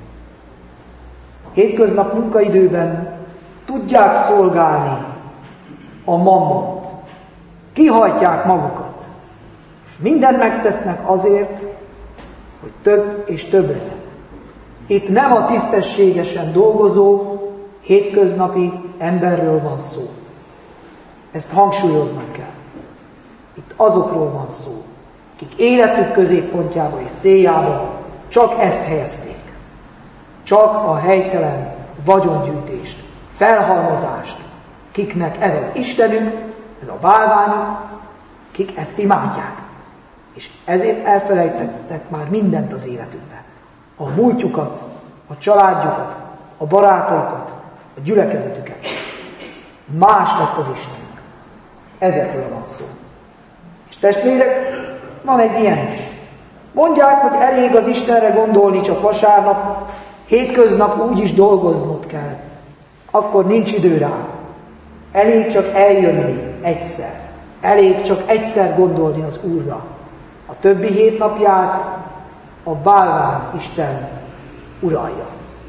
Hétköznap munkaidőben tudják szolgálni a mammont. Kihajtják magukat. És mindent megtesznek azért, hogy több és több legyen. Itt nem a tisztességesen dolgozó, hétköznapi emberről van szó. Ezt hangsúlyoznak kell. Itt azokról van szó, akik életük középpontjába és céljába csak ezt helyezték. Csak a helytelen vagyongyűjtést, felhalmozást, kiknek ez az Istenük, ez a bálványuk, kik ezt imádják. És ezért elfelejtettek már mindent az életükben. A múltjukat, a családjukat, a barátokat, a gyülekezetüket. Más lett az Istenük. Ezekről van szó. És testvérek, van egy ilyen is. Mondják, hogy elég az Istenre gondolni csak vasárnap, hétköznap úgyis dolgoznod kell. Akkor nincs idő rá. Elég csak eljönni egyszer. Elég csak egyszer gondolni az Úrra. A többi hétnapját a bálvány Isten uralja.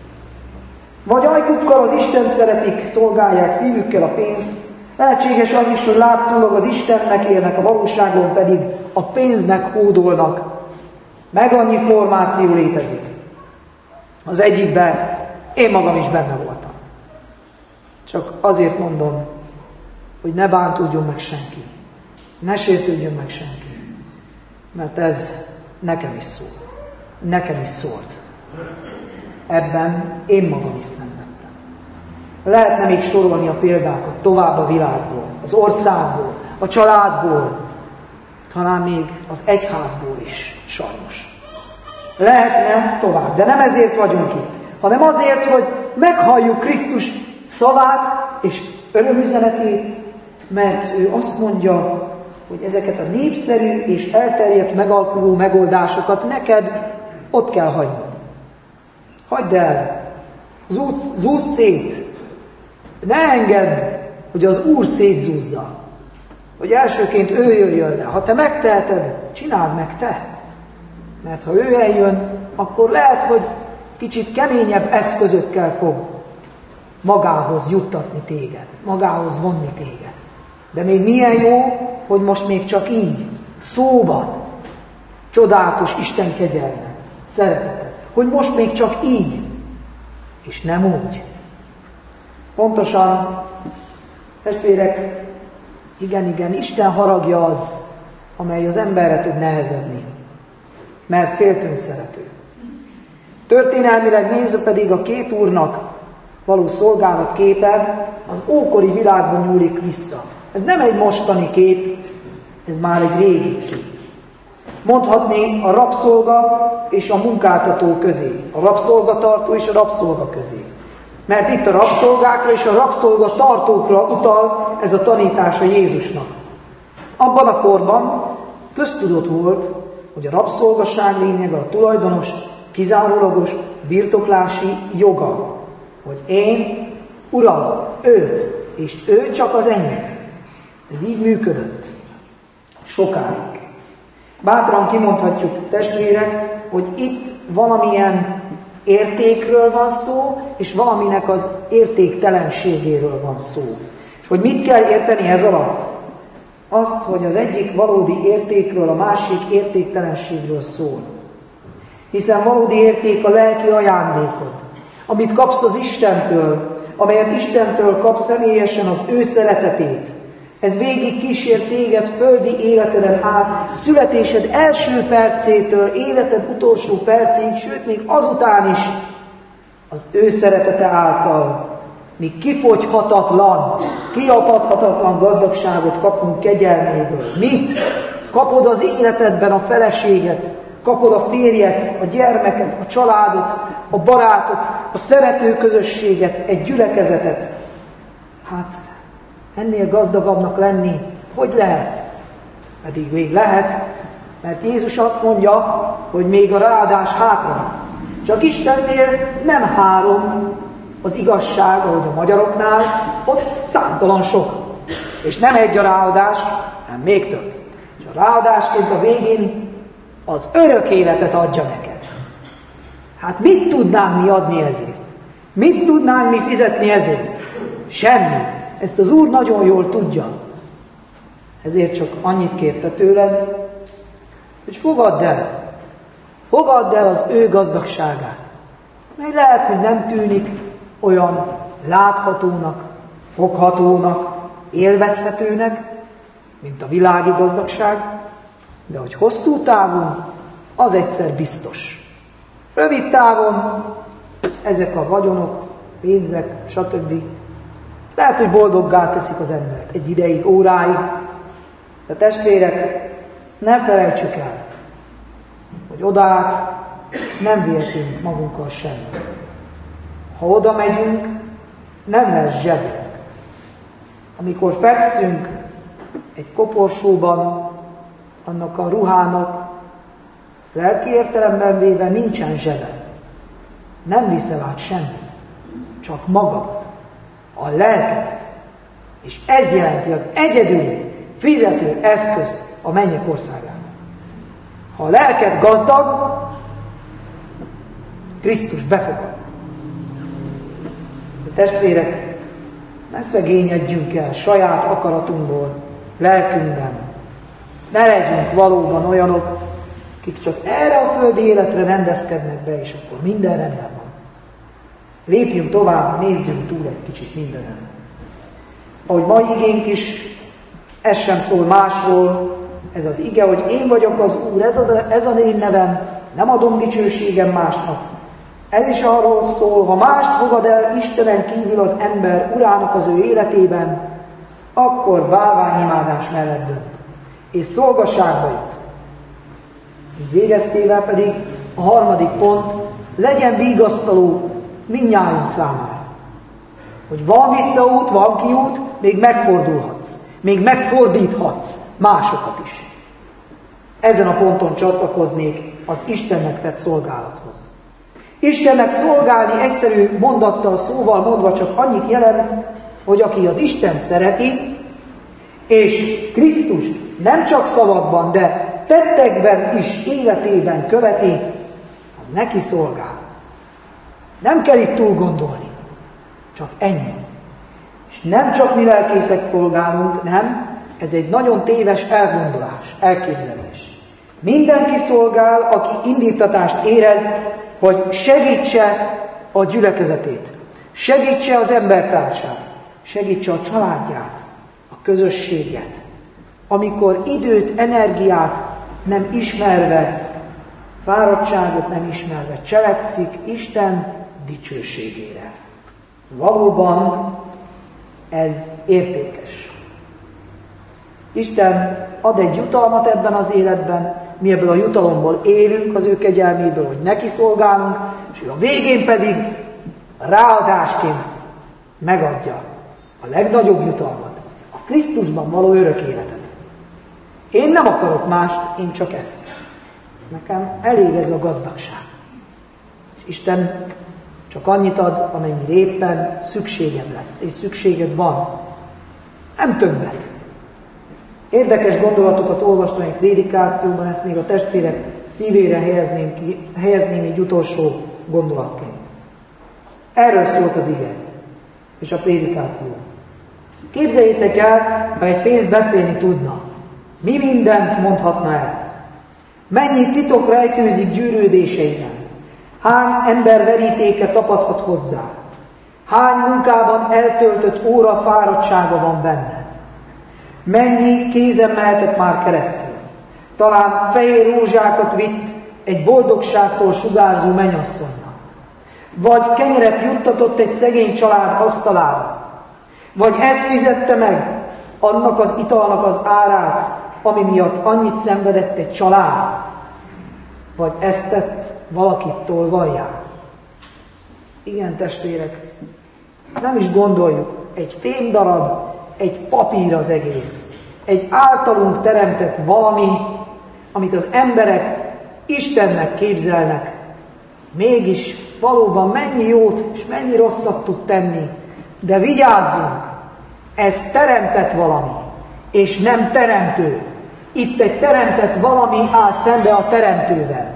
Vagy ajkukkal az Isten szeretik, szolgálják szívükkel a pénzt. Lehetséges az is, hogy látszólag az Istennek élnek, a valóságon pedig a pénznek hódolnak. Meg annyi formáció létezik. Az egyikben én magam is benne voltam. Csak azért mondom, hogy ne bántódjon meg senki. Ne sértődjön meg senki. Mert ez nekem is szól. Nekem is szólt. Ebben én magam is szenvedtem. Lehetne még sorolni a példákat tovább a világból, az országból, a családból, talán még az egyházból is sajnos. Lehetne tovább, de nem ezért vagyunk itt, hanem azért, hogy meghalljuk Krisztus szavát és örömüzenetét, mert ő azt mondja, hogy ezeket a népszerű és elterjedt megalkuló megoldásokat neked ott kell hagynod. Hagyd el, zúzz szét, ne engedd, hogy az Úr szétzúzza, hogy elsőként ő jöjjön le. Ha te megteheted, csináld meg te. Mert ha ő eljön, akkor lehet, hogy kicsit keményebb eszközökkel fog magához juttatni téged, magához vonni téged. De még milyen jó, hogy most még csak így, szóban, csodálatos Isten kegyelme, szeretete, hogy most még csak így, és nem úgy. Pontosan, testvérek, igen, Isten haragja az, amely az emberre tud nehezedni, mert féltőn szerető. Történelmileg nézve pedig a két úrnak való szolgálat képe az ókori világban nyúlik vissza. Ez nem egy mostani kép, ez már egy régi kép. Mondhatni a rabszolga és a munkáltató közé, a rabszolgatartó és a rabszolga közé.
Mert itt a rabszolgákra és a rabszolga tartókra utal ez a tanítása Jézusnak. Abban a korban köztudott volt, hogy a rabszolgaság lényege a tulajdonos kizárólagos birtoklási joga. Hogy én uralom őt, és ő csak az enyém. Ez így működött. Sokáig. Bátran kimondhatjuk, testvérek, hogy itt valamilyen értékről van szó, és valaminek az értéktelenségéről van szó. És hogy mit kell érteni ez alatt? Azt, hogy az egyik valódi értékről, a másik értéktelenségről szól. Hiszen valódi érték a lelki ajándékod, amit kapsz az Istentől, amelyet Istentől kapsz személyesen az ő szeretetét. Ez végig kísér téged földi életeden át, születésed első percétől, életed utolsó percéig, sőt még azután is az ő szeretete által, míg kifogyhatatlan, kiapadhatatlan gazdagságot kapunk kegyelméből. Mit? Kapod az életedben a feleséget, kapod a férjet, a gyermeket, a családot, a barátot, a szerető közösséget, egy gyülekezetet. Hát, ennél gazdagabbnak lenni, hogy lehet? Pedig még lehet, mert Jézus azt mondja, hogy még a ráadás hátra. Csak Istennél nem 3 az igazság, ahogy a magyaroknál, ott számtalan sok. És nem 1 a ráadás, hanem még több. És a ráadásként a végén az örök életet adja neked. Hát mit tudnánk mi adni ezért? Mit tudnánk mi fizetni ezért? Semmit. Ezt az Úr nagyon jól tudja. Ezért csak annyit kérte tőled, hogy fogadd el az ő gazdagságát. Még lehet, hogy nem tűnik olyan láthatónak, foghatónak, élvezhetőnek, mint a világi gazdagság, de hogy hosszú távon, az egyszer biztos. Rövid távon ezek a vagyonok, pénzek, stb. Lehet, hogy boldoggá teszik az embert egy ideig, óráig. De testvérek, ne felejtsük el, hogy odaát nem vihetünk magunkkal semmit. Ha oda megyünk, nem lesz zsebünk. Amikor fekszünk egy koporsóban, annak a ruhának lelki értelemben véve nincsen zsebe. Nem viszel át semmit, csak magad, a lelket. És ez jelenti az egyedüli fizető eszközt a mennyek országában. Ha a lelked gazdag, Krisztus befogad. De testvérek, ne szegényedjünk el saját akaratunkból, lelkünkben. Ne legyünk valóban olyanok, akik csak erre a földi életre rendezkednek be, és akkor minden rendben van. Lépjünk tovább, nézzünk túl egy kicsit mindenem. Ahogy mai igénk is, ez sem szól másról, ez az ige, hogy én vagyok az Úr, ez az én nevem, nem adom dicsőségem másnak. Ez is arról szól, ha mást fogad el Istenen kívül az ember urának az ő életében, akkor bálványimádás mellett dönt, és szolgasságba jut. Így végeztével pedig a 3. pont, legyen vigasztaló mindnyájunk számára. Hogy van visszaút, van kiút, még megfordulhatsz, még megfordíthatsz másokat is. Ezen a ponton csatlakoznék az Istennek tett szolgálathoz. Istennek szolgálni egyszerű mondattal, szóval mondva csak annyit jelent, hogy aki az Isten szereti, és Krisztust nem csak szavakban, de tettekben is, életében követi, az neki szolgál. Nem kell itt túl gondolni, csak ennyi. És nem csak mi lelkészek szolgálunk, nem, ez egy nagyon téves elgondolás, elképzelés. Mindenki szolgál, aki indítatást érez, hogy segítse a gyülekezetét, segítse az embertársát, segítse a családját, a közösséget. Amikor időt, energiát nem ismerve, fáradtságot nem ismerve cselekszik Isten dicsőségére. Valóban ez értékes. Isten ad egy jutalmat ebben az életben, mi ebből a jutalomból élünk az ő kegyelméből, hogy neki szolgálunk, és a végén pedig ráadásként megadja a legnagyobb jutalmat, a Krisztusban való örök életet. Én nem akarok mást, én csak ezt. Nekem elég ez a gazdagság. És Isten csak annyit ad, amennyire éppen szükséged lesz, és szükséged van. Nem többet. Érdekes gondolatokat olvastam egy prédikációban, ezt még a testvérek szívére helyezném egy utolsó gondolatként. Erről szólt az ige és a prédikáció. Képzeljétek el, ha egy pénz beszélni tudna. Mi mindent mondhatna el? Mennyi titok rejtőzik gyűrődéseiben? Hány ember verítéke tapadhat hozzá? Hány munkában eltöltött óra fáradtsága van benne? Mennyi kézen mehetett már keresztül? Talán fehér rózsákat vitt egy boldogságtól sugárzó mennyasszonynak. Vagy kenyeret juttatott egy szegény család asztalára. Vagy ez fizette meg annak az italnak az árát, ami miatt annyit szenvedett egy család. Vagy ezt tett valakit tolvajjá. Igen, testvérek, nem is gondoljuk, egy fémdarab, egy papír az egész. Egy általunk teremtett valami, amit az emberek Istennek képzelnek. Mégis valóban mennyi jót és mennyi rosszat tud tenni. De vigyázzunk, ez teremtett valami, és nem teremtő. Itt egy teremtett valami áll szembe a teremtővel.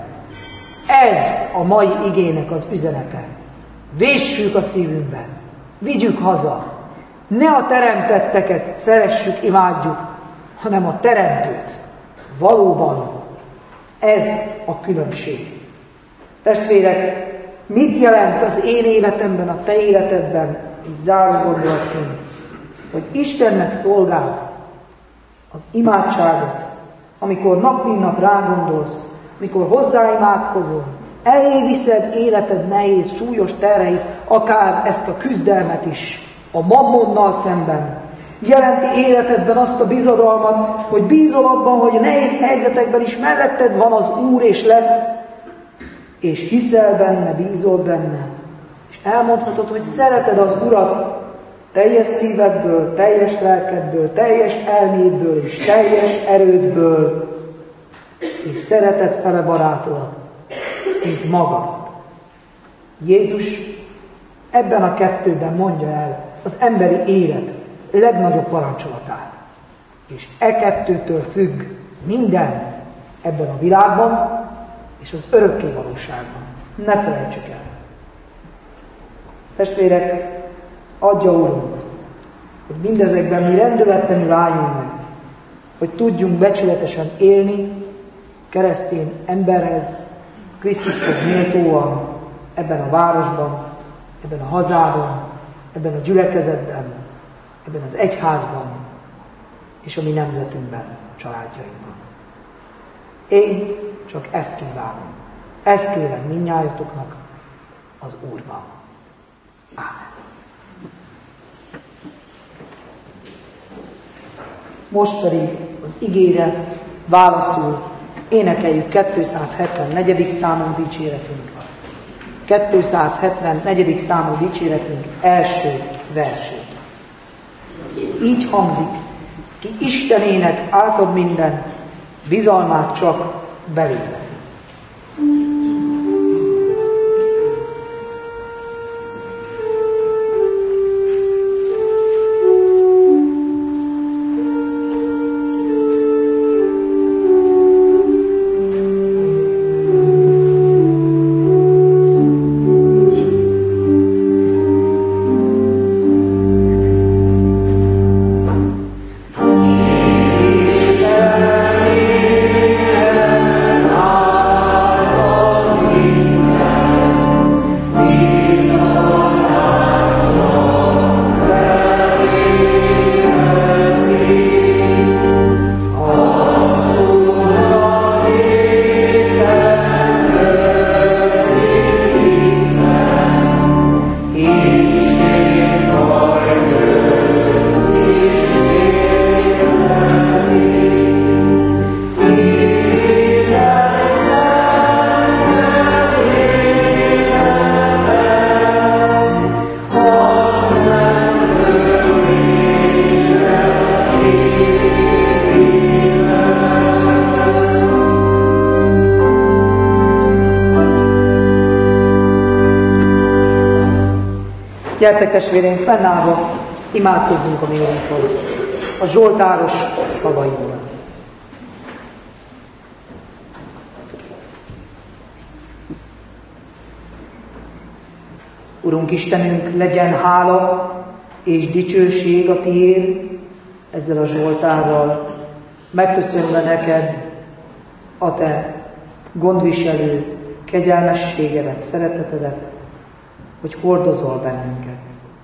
Ez a mai igének az üzenete. Véssük a szívünkben, vigyük haza. Ne a teremtetteket szeressük, imádjuk, hanem a teremtőt. Valóban ez a különbség. Testvérek, mit jelent az én életemben, a te életedben, így záró gondolatként, hogy Istennek szolgálsz az imádságot, amikor nap mint nap rágondolsz, amikor hozzáimádkozol, elé viszed életed nehéz, súlyos terheit, akár ezt a küzdelmet is, a mammonnal szemben. Jelenti életedben azt a bizodalmat, hogy bízol abban, hogy nehéz helyzetekben is melletted van az Úr és lesz, és hiszel benne, bízol benne, és elmondhatod, hogy szereted az Urat teljes szívedből, teljes lelkedből, teljes elmédből és teljes erődből, és szereted fele barátodat, mint magad. Jézus ebben a kettőben mondja el az emberi élet legnagyobb parancsolatát. És e kettőtől függ minden ebben a világban és az örökké valóságban. Ne felejtsük el. Testvérek, adja Úrunk, hogy mindezekben mi rendületlenül álljunk meg, hogy tudjunk becsületesen élni, keresztény emberhez, Krisztushoz méltóan, ebben a városban, ebben a hazában, ebben a gyülekezetben, ebben az egyházban, és a mi nemzetünkben, családjainkban. Én csak ezt kívánom. Ezt kérem mindnyájatoknak az Úrban. Ámen. Most pedig az igére válaszul énekeljük 274. számú dicséretünk. 274. számú dicséretünk első versét. Így hangzik, ki Istenének átad minden, bizalmát csak belőle.
Ah
Gyertek testvéreim, fennállva imádkozzunk a mi Úrunkhoz, a zsoltáros szavaival. Urunk Istenünk, legyen hála és dicsőség a Tiéd ezzel a zsoltárral, megköszönve neked a Te gondviselő kegyelmességedet, szeretetedet, hogy hordozol bennünket.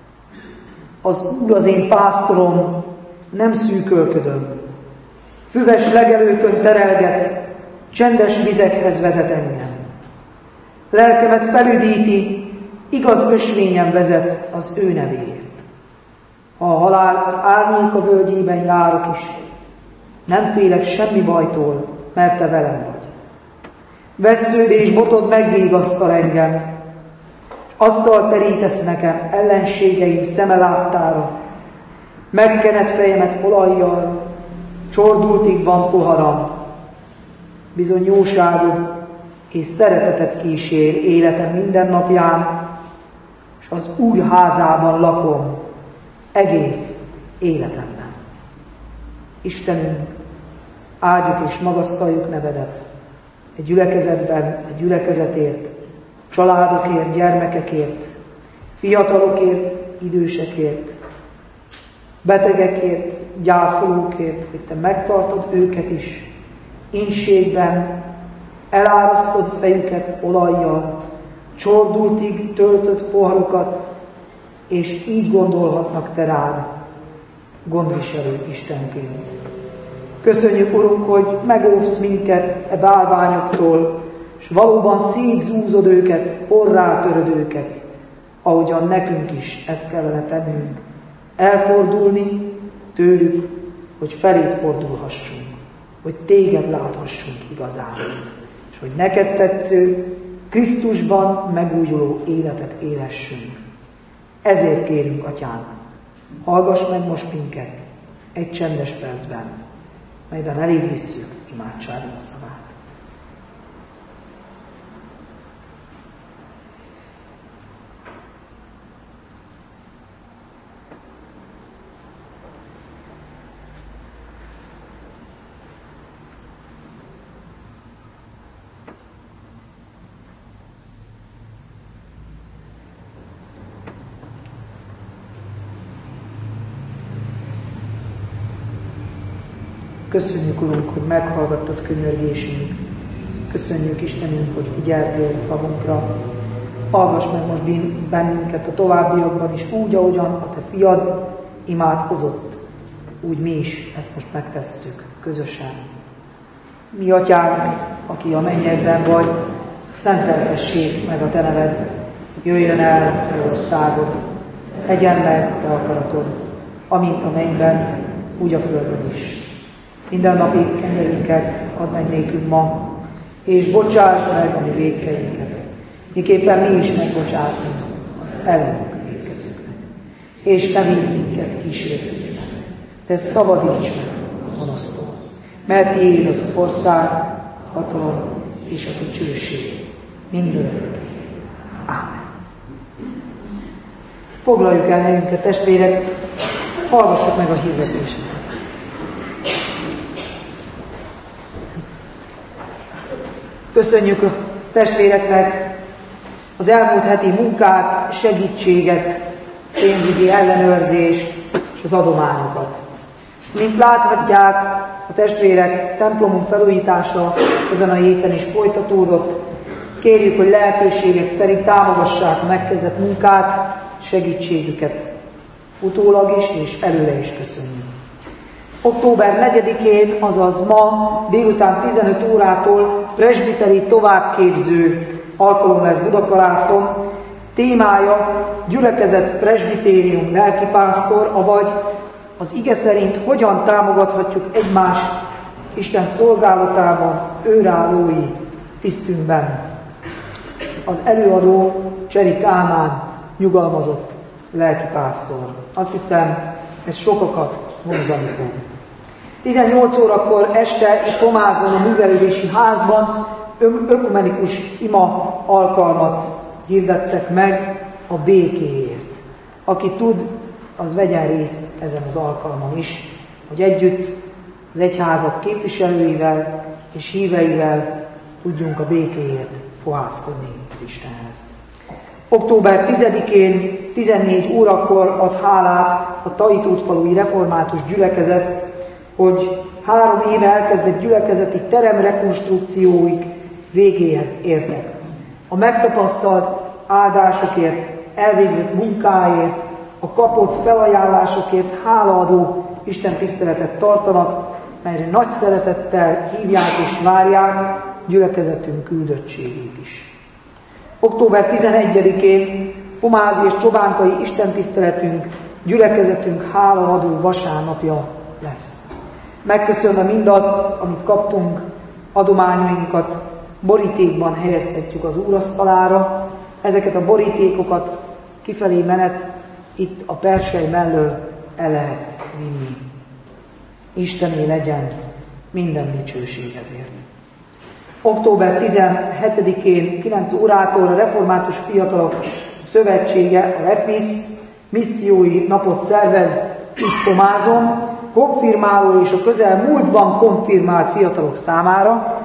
Az Úr az én pásztorom, nem szűkölködöm. Füves legelőkön terelget, csendes vizekhez vezet engem. Lelkemet felüdíti, igaz ösvényen vezet az ő nevéért. Ha a halál árnyéka völgyében járok is, nem félek semmi bajtól, mert te velem vagy. Vessződés botod megvigasztal engem, és asztalt terítesz nekem ellenségeim szeme láttára. Megkened fejemet olajjal, csordultig van poharam. Bizony jóságod és szeretetet kísér életem minden napján, és az Úr házában lakom egész életemben. Istenünk, áldjuk és magasztaljuk nevedet egy gyülekezetben, egy gyülekezetért, családokért, gyermekekért, fiatalokért, idősekért, betegekért, gyászolókért, hogy te megtartod őket is ínségben, elárasztod fejüket olajjal, csordultig töltött poharukat, és így gondolhatnak te rád, gondviselő Istenként. Köszönjük, Urunk, hogy megóvsz minket e bálványoktól, és valóban szétzúzod őket, orrá töröd őket, ahogyan nekünk is ezt kellene tennünk. Elfordulni tőlük, hogy feléd fordulhassunk, hogy téged láthassunk igazán, és hogy neked tetsző, Krisztusban megújuló életet élhessünk. Ezért kérünk, Atyám, hallgass meg most minket egy csendes percben, melyben eléd visszük imádságunk szavát. Köszönjük, Urunk, hogy meghallgattad könyörgésünk. Köszönjük, Istenünk, hogy figyeltél szavunkra. Hallgass meg most bennünket a továbbiakban is úgy, ahogyan a te fiad imádkozott. Úgy mi is ezt most megtesszük közösen. Mi, Atyánk, aki a mennyekben vagy, szenteltessék meg a te neved, jöjjön el te országod, legyen meg te akaratod, amint a mennyben, úgy a földön is. Minden napi kenyerünket add meg nékünk ma, és bocsásd meg a mi vétkeinket, miképpen mi is megbocsátunk az ellenünk vétkezőknek. És ne vigy minket kísértésbe, de szabadíts meg a gonosztól, mert tiéd az ország, hatalom és a dicsőség mindörökké. Ámen. Foglaljuk el helyünket, testvérek, hallgassuk meg a hirdetéseket. Köszönjük a testvéreknek az elmúlt heti munkát, segítséget, pénzügyi ellenőrzést és az adományokat. Mint láthatják, a testvérek templomunk felújítása ezen a héten is folytatódott. Kérjük, hogy lehetőségek szerint támogassák a megkezdett munkát, segítségüket. Utólag is és előre is köszönjük. Október 4-én, azaz ma délután 15 órától presbiteri továbbképző alkalom lesz Budakalászon. Témája gyülekezet presbitérium lelkipásztor, avagy az ige szerint hogyan támogathatjuk egymást Isten szolgálatában, őrállói tisztünkben. Az előadó Cseri Kálmán nyugalmazott lelkipásztor. Azt hiszem, ez sokakat vonzani fog. 18 órakor este itt Komázon a művelődési házban ökumenikus ima alkalmat hirdettek meg a békéért. Aki tud, az vegyen részt ezen az alkalmon is, hogy együtt az egyházak képviselőivel és híveivel tudjunk a békéért fohászkodni az Istenhez. Október 10-én 14 órakor ad hálát a Taitútfalui Református Gyülekezet, hogy 3 éve elkezdett gyülekezeti teremrekonstrukcióik végéhez értek. A megtapasztalt áldásokért, elvégzett munkáért, a kapott felajánlásokért hálaadó istentiszteletet tartanak, melyre nagy szeretettel hívják és várják gyülekezetünk küldöttségét is. Október 11-én pomázi és csobánkai istentiszteletünk, gyülekezetünk hálaadó vasárnapja lesz. Megköszönve mindazt, amit kaptunk, adományainkat borítékban helyezhetjük az úrasztalára. Ezeket a borítékokat kifelé menet itt a persely mellől el lehet vinni. Istené legyen minden dicsőség ezért. Október 17-én 9 órától a Református Fiatalok Szövetsége, a REFIS missziói napot szervez itt Pomázon, konfirmáló és a közelmúltban konfirmált fiatalok számára.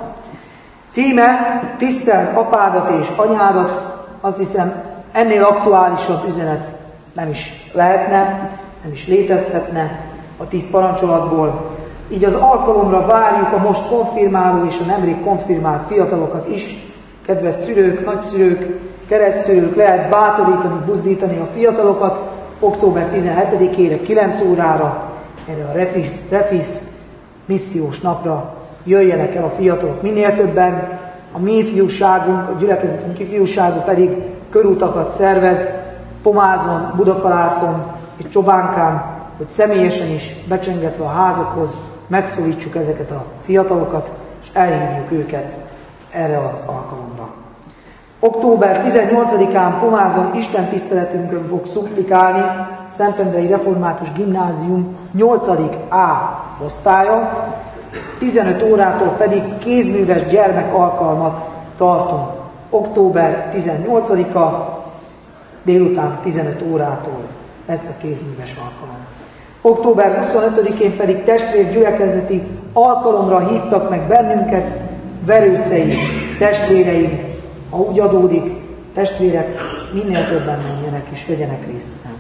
Címe: Tiszteld apádat és anyádat. Azt hiszem, ennél aktuálisabb üzenet nem is lehetne, nem is létezhetne a 10 parancsolatból. Így az alkalomra várjuk a most konfirmáló és a nemrég konfirmált fiatalokat is. Kedves szülők, nagyszülők, keresztszülők, lehet bátorítani, buzdítani a fiatalokat október 17-ére 9 órára, erre a REFIS missziós napra jöjjenek el a fiatalok minél többen. A mi ifjúságunk, a gyülekezetünk ifjúsága pedig körutakat szervez Pomázon, Budakalászon és Csobánkán, hogy személyesen is becsengetve a házakhoz megszólítsuk ezeket a fiatalokat, és elhívjuk őket erre az alkalomra. Október 18-án Pomázon istentiszteletünkön fog szupplikálni Szentendrei Református Gimnázium 8. A osztálya, 15 órától pedig kézműves gyermek alkalmat tartunk. Október 18-a délután 15 órától lesz a kézműves alkalom. Október 25-én pedig testvérgyülekezeti alkalomra hívtak meg bennünket verőcei testvéreim. Ha úgy adódik, testvérek, minél többen menjenek és vegyenek részt ezen.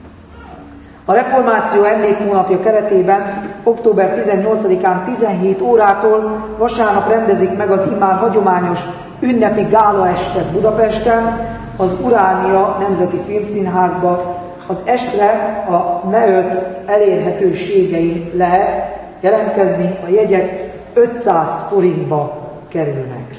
A Reformáció emlékhónapja keretében október 18-án 17 órától vasárnap rendezik meg az immár hagyományos ünnepi gálaestet Budapesten, az Uránia Nemzeti Filmszínházba. Az estre a NE5 elérhetőségein lehet jelentkezni, a jegyek 500 forintba kerülnek.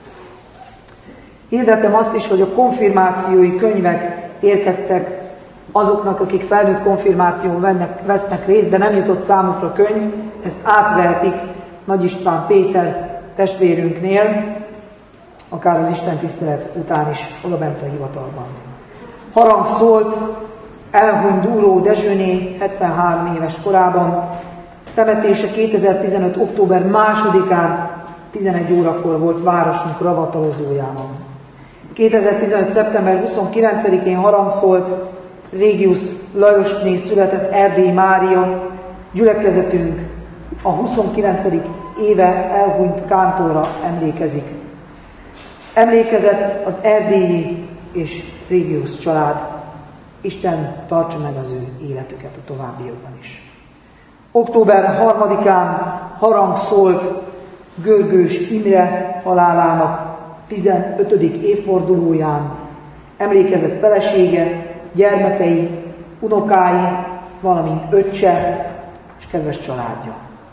Hirdetem azt is, hogy a konfirmációi könyvek érkeztek azoknak, akik felnőtt konfirmáción vesznek részt, de nem jutott számukra könyv, ezt átvehetik Nagy István Péter testvérünknél, akár az istentisztelet után is odabent a hivatalban. Harang szólt elhunyt Dúró Dezsőné 73 éves korában. Temetése 2015. október 2-án 11 órakor volt városunk ravatalozójában. 2015. szeptember 29-én harang szólt Régius Lajosné született Erdélyi Mária, gyülekezetünk a 29. éve elhunyt kántorra emlékezik. Emlékezett az erdélyi és Régius család. Isten tartsa meg az ő életüket a továbbiakban is. Október 3-án harang szólt Görgős Imre halálának 15. évfordulóján. Emlékezett felesége, gyermekei, unokái, valamint öccse és kedves családja.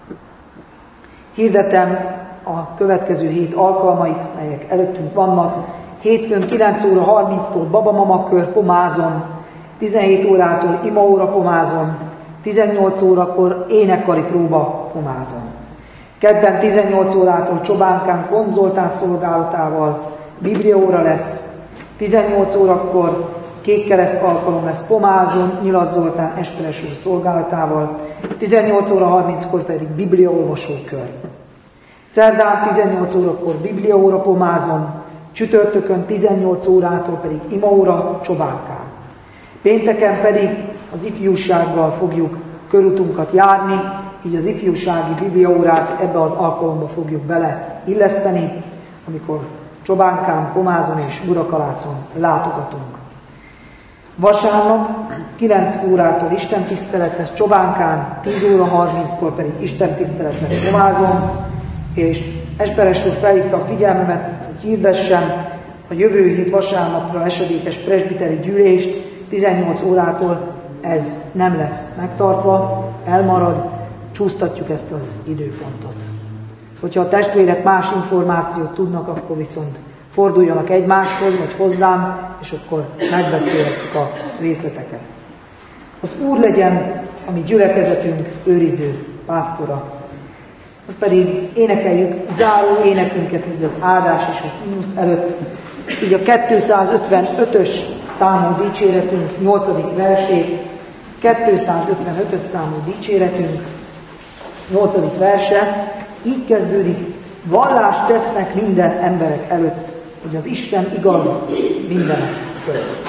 Hirdetem a következő hét alkalmait, melyek előttünk vannak. Hétfőn 9 óra 30-tól babamamakör Pomázon, 17 órától imaóra Pomázon, 18 órakor énekkari próba Pomázon. Kedden 18 órától Csobánkán Konzoltán szolgálatával bibliaóra lesz, 18 órakor kékkereszt alkalom lesz Pomázon, Nyilas Zoltán Esperes úr szolgálatával, 18 óra 30-kor pedig bibliaolvasókör. Szerdán 18 órakor bibliaóra Pomázon, csütörtökön 18 órától pedig imaóra Csobánkán. Pénteken pedig az ifjúsággal fogjuk körutunkat járni, így az ifjúsági bibliaórát ebbe az alkalomba fogjuk beleilleszteni, amikor Csobánkán, Pomázon és Burakalászon látogatunk. Vasárnap 9 órától istentisztelet lesz Csobánkán, 10 óra 30-kor pedig istentisztelet lesz Pomázon, és Esperes úr felhívta a figyelmemet, hogy hirdessem a jövő hét vasárnapra esedékes presbiteri gyűlést, 18 órától ez nem lesz megtartva, elmarad, csúsztatjuk ezt az időpontot. Hogyha a testvérek más információt tudnak, akkor viszont forduljanak egymáshoz, vagy hozzám, és akkor megbeszélhetjük a részleteket. Az Úr legyen a mi gyülekezetünk őriző pásztora. Most pedig énekeljük záró énekünket, így az áldás és a himnusz előtt, így a 255-ös számú dicséretünk 8. versét, 255-ös számú dicséretünk 8. verse, így kezdődik: vallást tesznek minden emberek előtt, hogy az Isten igaz mindenek fölött.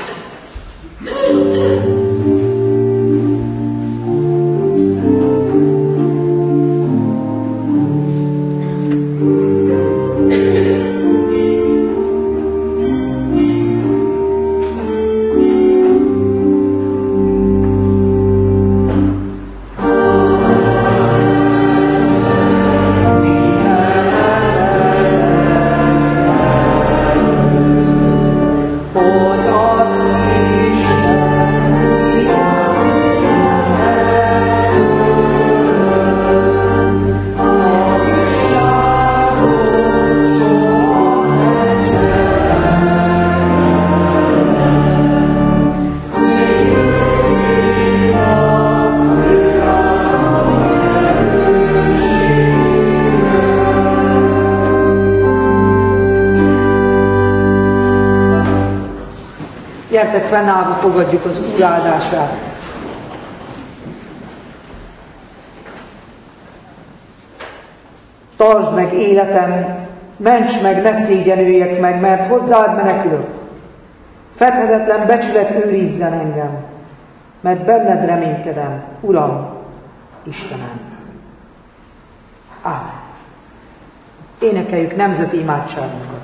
Gyertek, fennállva fogadjuk az Úr áldását. Tartsd meg életem, ments meg, ne szégyenüljek meg, mert hozzád menekülök. Fedhetetlen becsület őrizzen engem, mert benned reménykedem, Uram, Istenem. Ámen. Énekeljük nemzeti imádságunkat.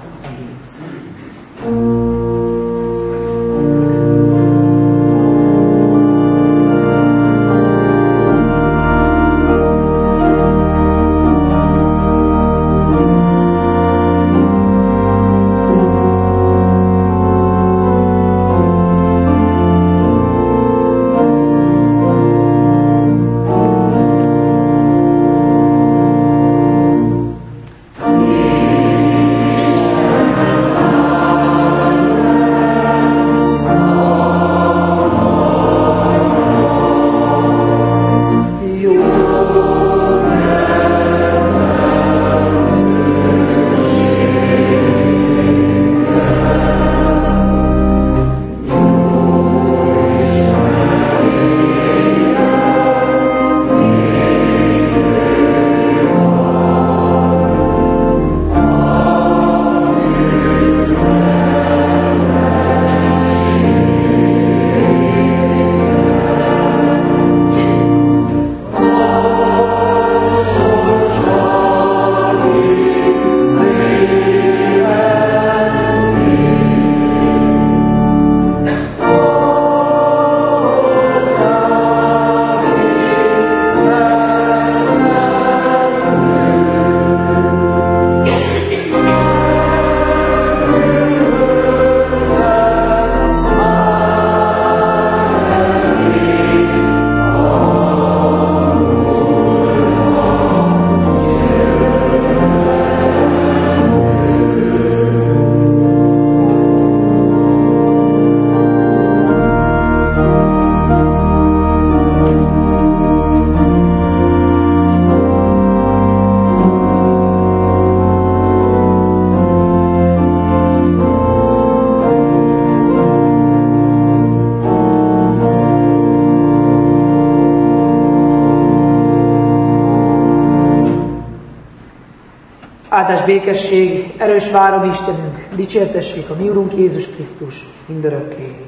Áldás, békesség, erős várom Istenünk, dicsértessék a mi Urunk Jézus Krisztus mindörökké.